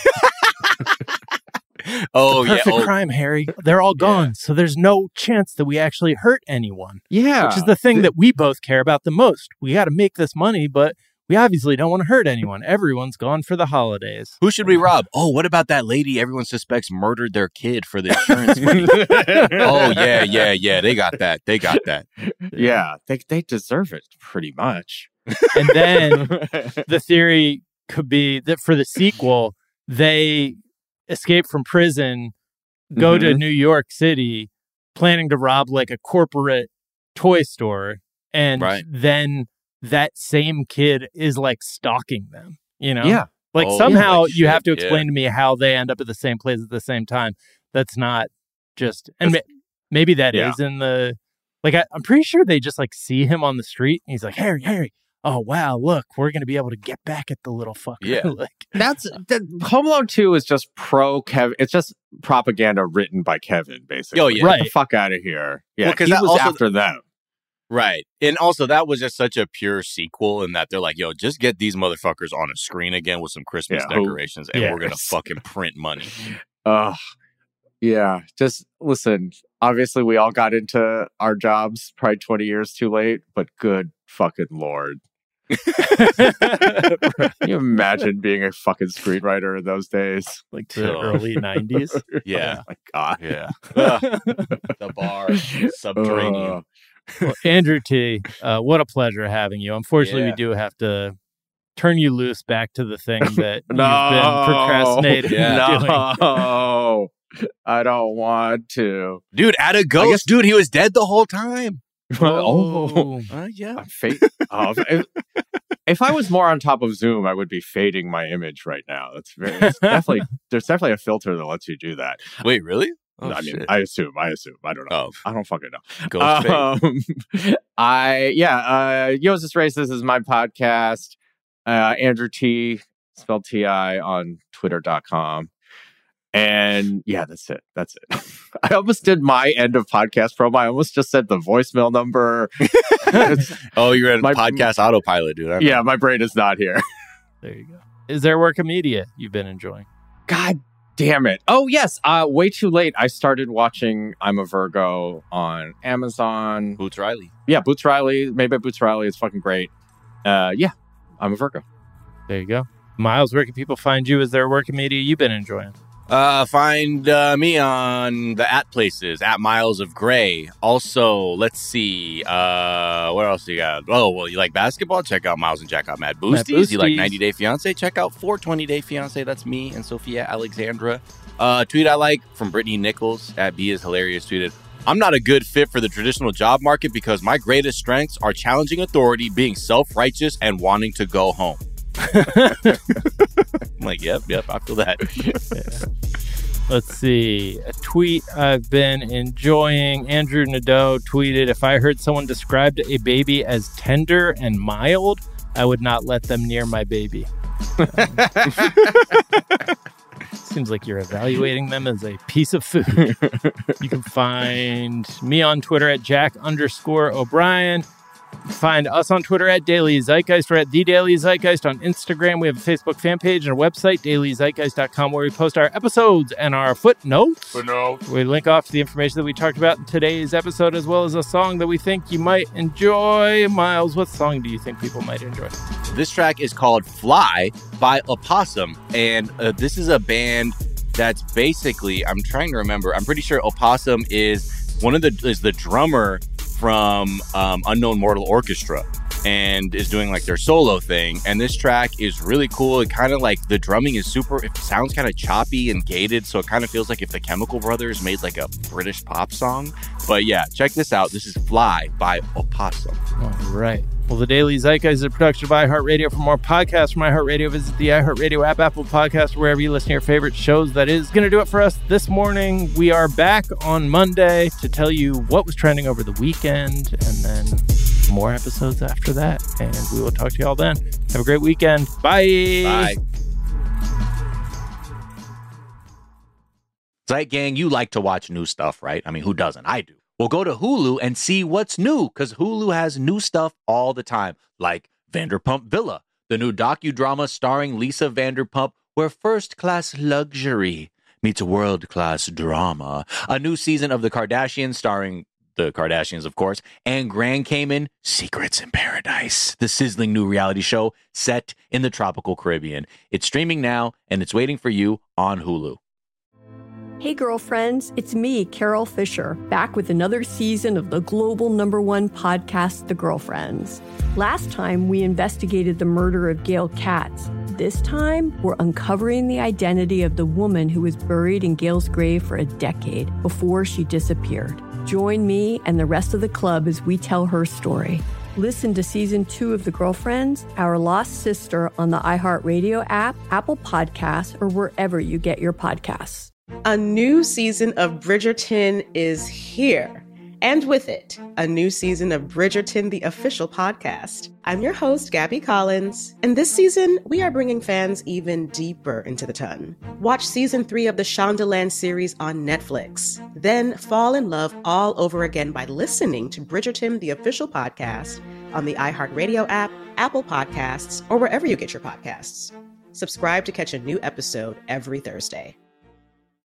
Perfect crime, Harry. They're all gone, so there's no chance that we actually hurt anyone. Yeah, which is the thing that we both care about the most. We got to make this money, but we obviously don't want to hurt anyone. Everyone's gone for the holidays. Who should we rob? Oh, what about that lady everyone suspects murdered their kid for the insurance money? Oh, yeah. They got that. Yeah, they deserve it pretty much. And then the theory could be that for the sequel, they escape from prison, go to New York City, planning to rob like a corporate toy store, and then that same kid is like stalking them, you know? Yeah. Like somehow you have to explain to me how they end up at the same place at the same time. That's not just, and maybe that is in the, like, I'm pretty sure they just like see him on the street and he's like, Harry. Oh, wow, look, we're going to be able to get back at the little fucker. Yeah. Home Alone 2 is just pro-Kevin. It's just propaganda written by Kevin, basically. Oh, yeah. Get the fuck out of here. Yeah, because he was after them. Right. And also, that was just such a pure sequel in that they're like, yo, just get these motherfuckers on a screen again with some Christmas decorations and we're going to fucking print money. Yeah. Just listen, obviously we all got into our jobs probably 20 years too late, but good fucking Lord. Can you imagine being a fucking screenwriter in those days? Like the early 90s? Yeah. Oh my God. Yeah. The bar, subterranean. Well, Andrew T., what a pleasure having you. Unfortunately, we do have to turn you loose back to the thing that you've been procrastinating doing. No, I don't want to. Dude, add a ghost. Dude, he was dead the whole time. Yeah. If I was more on top of Zoom, I would be fading my image right now. There's definitely a filter that lets you do that. Wait, really? Oh, I mean, I assume. I don't know. I don't fucking know. Ghost Yosis Races is my podcast. Andrew T, spelled T-I, on Twitter.com. And yeah, that's it. I almost did my end of podcast promo. I almost just said the voicemail number. You're in podcast autopilot, dude. Yeah, my brain is not here. There you go. Is there work of media you've been enjoying? God damn it. Oh, yes. Way too late. I started watching I'm a Virgo on Amazon. Boots Riley. Yeah, Boots Riley. Made by Boots Riley. It's fucking great. Yeah, I'm a Virgo. There you go. Miles, where can people find you? Is there work of media you've been enjoying? Find me on the @places, @Miles of Gray. Also, let's see, what else you got? Oh, well, you like basketball? Check out Miles and Jack out Mad Boosties. You like 90 Day Fiancé? Check out 420 Day Fiancé. That's me and Sophia Alexandra. Tweet I like from Brittany Nichols @BeIsHilarious tweeted, I'm not a good fit for the traditional job market because my greatest strengths are challenging authority, being self-righteous, and wanting to go home. I'm like, yep, I feel that. Let's see. A tweet I've been enjoying. Andrew Nadeau tweeted, if I heard someone described a baby as tender and mild, I would not let them near my baby. Seems like you're evaluating them as a piece of food. You can find me on Twitter @Jack_O'Brien. Find us on Twitter at Daily Zeitgeist. We're at The Daily Zeitgeist on Instagram. We have a Facebook fan page and a website, dailyzeitgeist.com, where we post our episodes and our footnotes. We link off to the information that we talked about in today's episode, as well as a song that we think you might enjoy. Miles, what song do you think people might enjoy? This track is called Fly by Opossum, and this is a band that's basically, I'm trying to remember, I'm pretty sure Opossum is the drummer from Unknown Mortal Orchestra and is doing like their solo thing. And this track is really cool. It kind of like the drumming is it sounds kind of choppy and gated. So it kind of feels like if the Chemical Brothers made like a British pop song. But yeah, check this out. This is Fly by Opossum. All right. Well, the Daily Zeitgeist is a production of iHeartRadio. For more podcasts from iHeartRadio, visit the iHeartRadio app, Apple Podcasts, wherever you listen to your favorite shows. That is going to do it for us this morning. We are back on Monday to tell you what was trending over the weekend, and then more episodes after that. And we will talk to you all then. Have a great weekend. Bye. Bye. Zeit Gang, you like to watch new stuff, right? I mean, who doesn't? I do. Well, go to Hulu and see what's new, because Hulu has new stuff all the time, like Vanderpump Villa, the new docudrama starring Lisa Vanderpump, where first-class luxury meets world-class drama. A new season of The Kardashians starring the Kardashians, of course, and Grand Cayman, Secrets in Paradise, the sizzling new reality show set in the tropical Caribbean. It's streaming now, and it's waiting for you on Hulu. Hey, girlfriends, it's me, Carol Fisher, back with another season of the global #1 podcast, The Girlfriends. Last time, we investigated the murder of Gail Katz. This time, we're uncovering the identity of the woman who was buried in Gail's grave for a decade before she disappeared. Join me and the rest of the club as we tell her story. Listen to Season 2 of The Girlfriends, Our Lost Sister, on the iHeartRadio app, Apple Podcasts, or wherever you get your podcasts. A new season of Bridgerton is here. And with it, a new season of Bridgerton, the official podcast. I'm your host, Gabby Collins, and this season, we are bringing fans even deeper into the ton. Watch Season 3 of the Shondaland series on Netflix. Then fall in love all over again by listening to Bridgerton, the official podcast, on the iHeartRadio app, Apple Podcasts, or wherever you get your podcasts. Subscribe to catch a new episode every Thursday.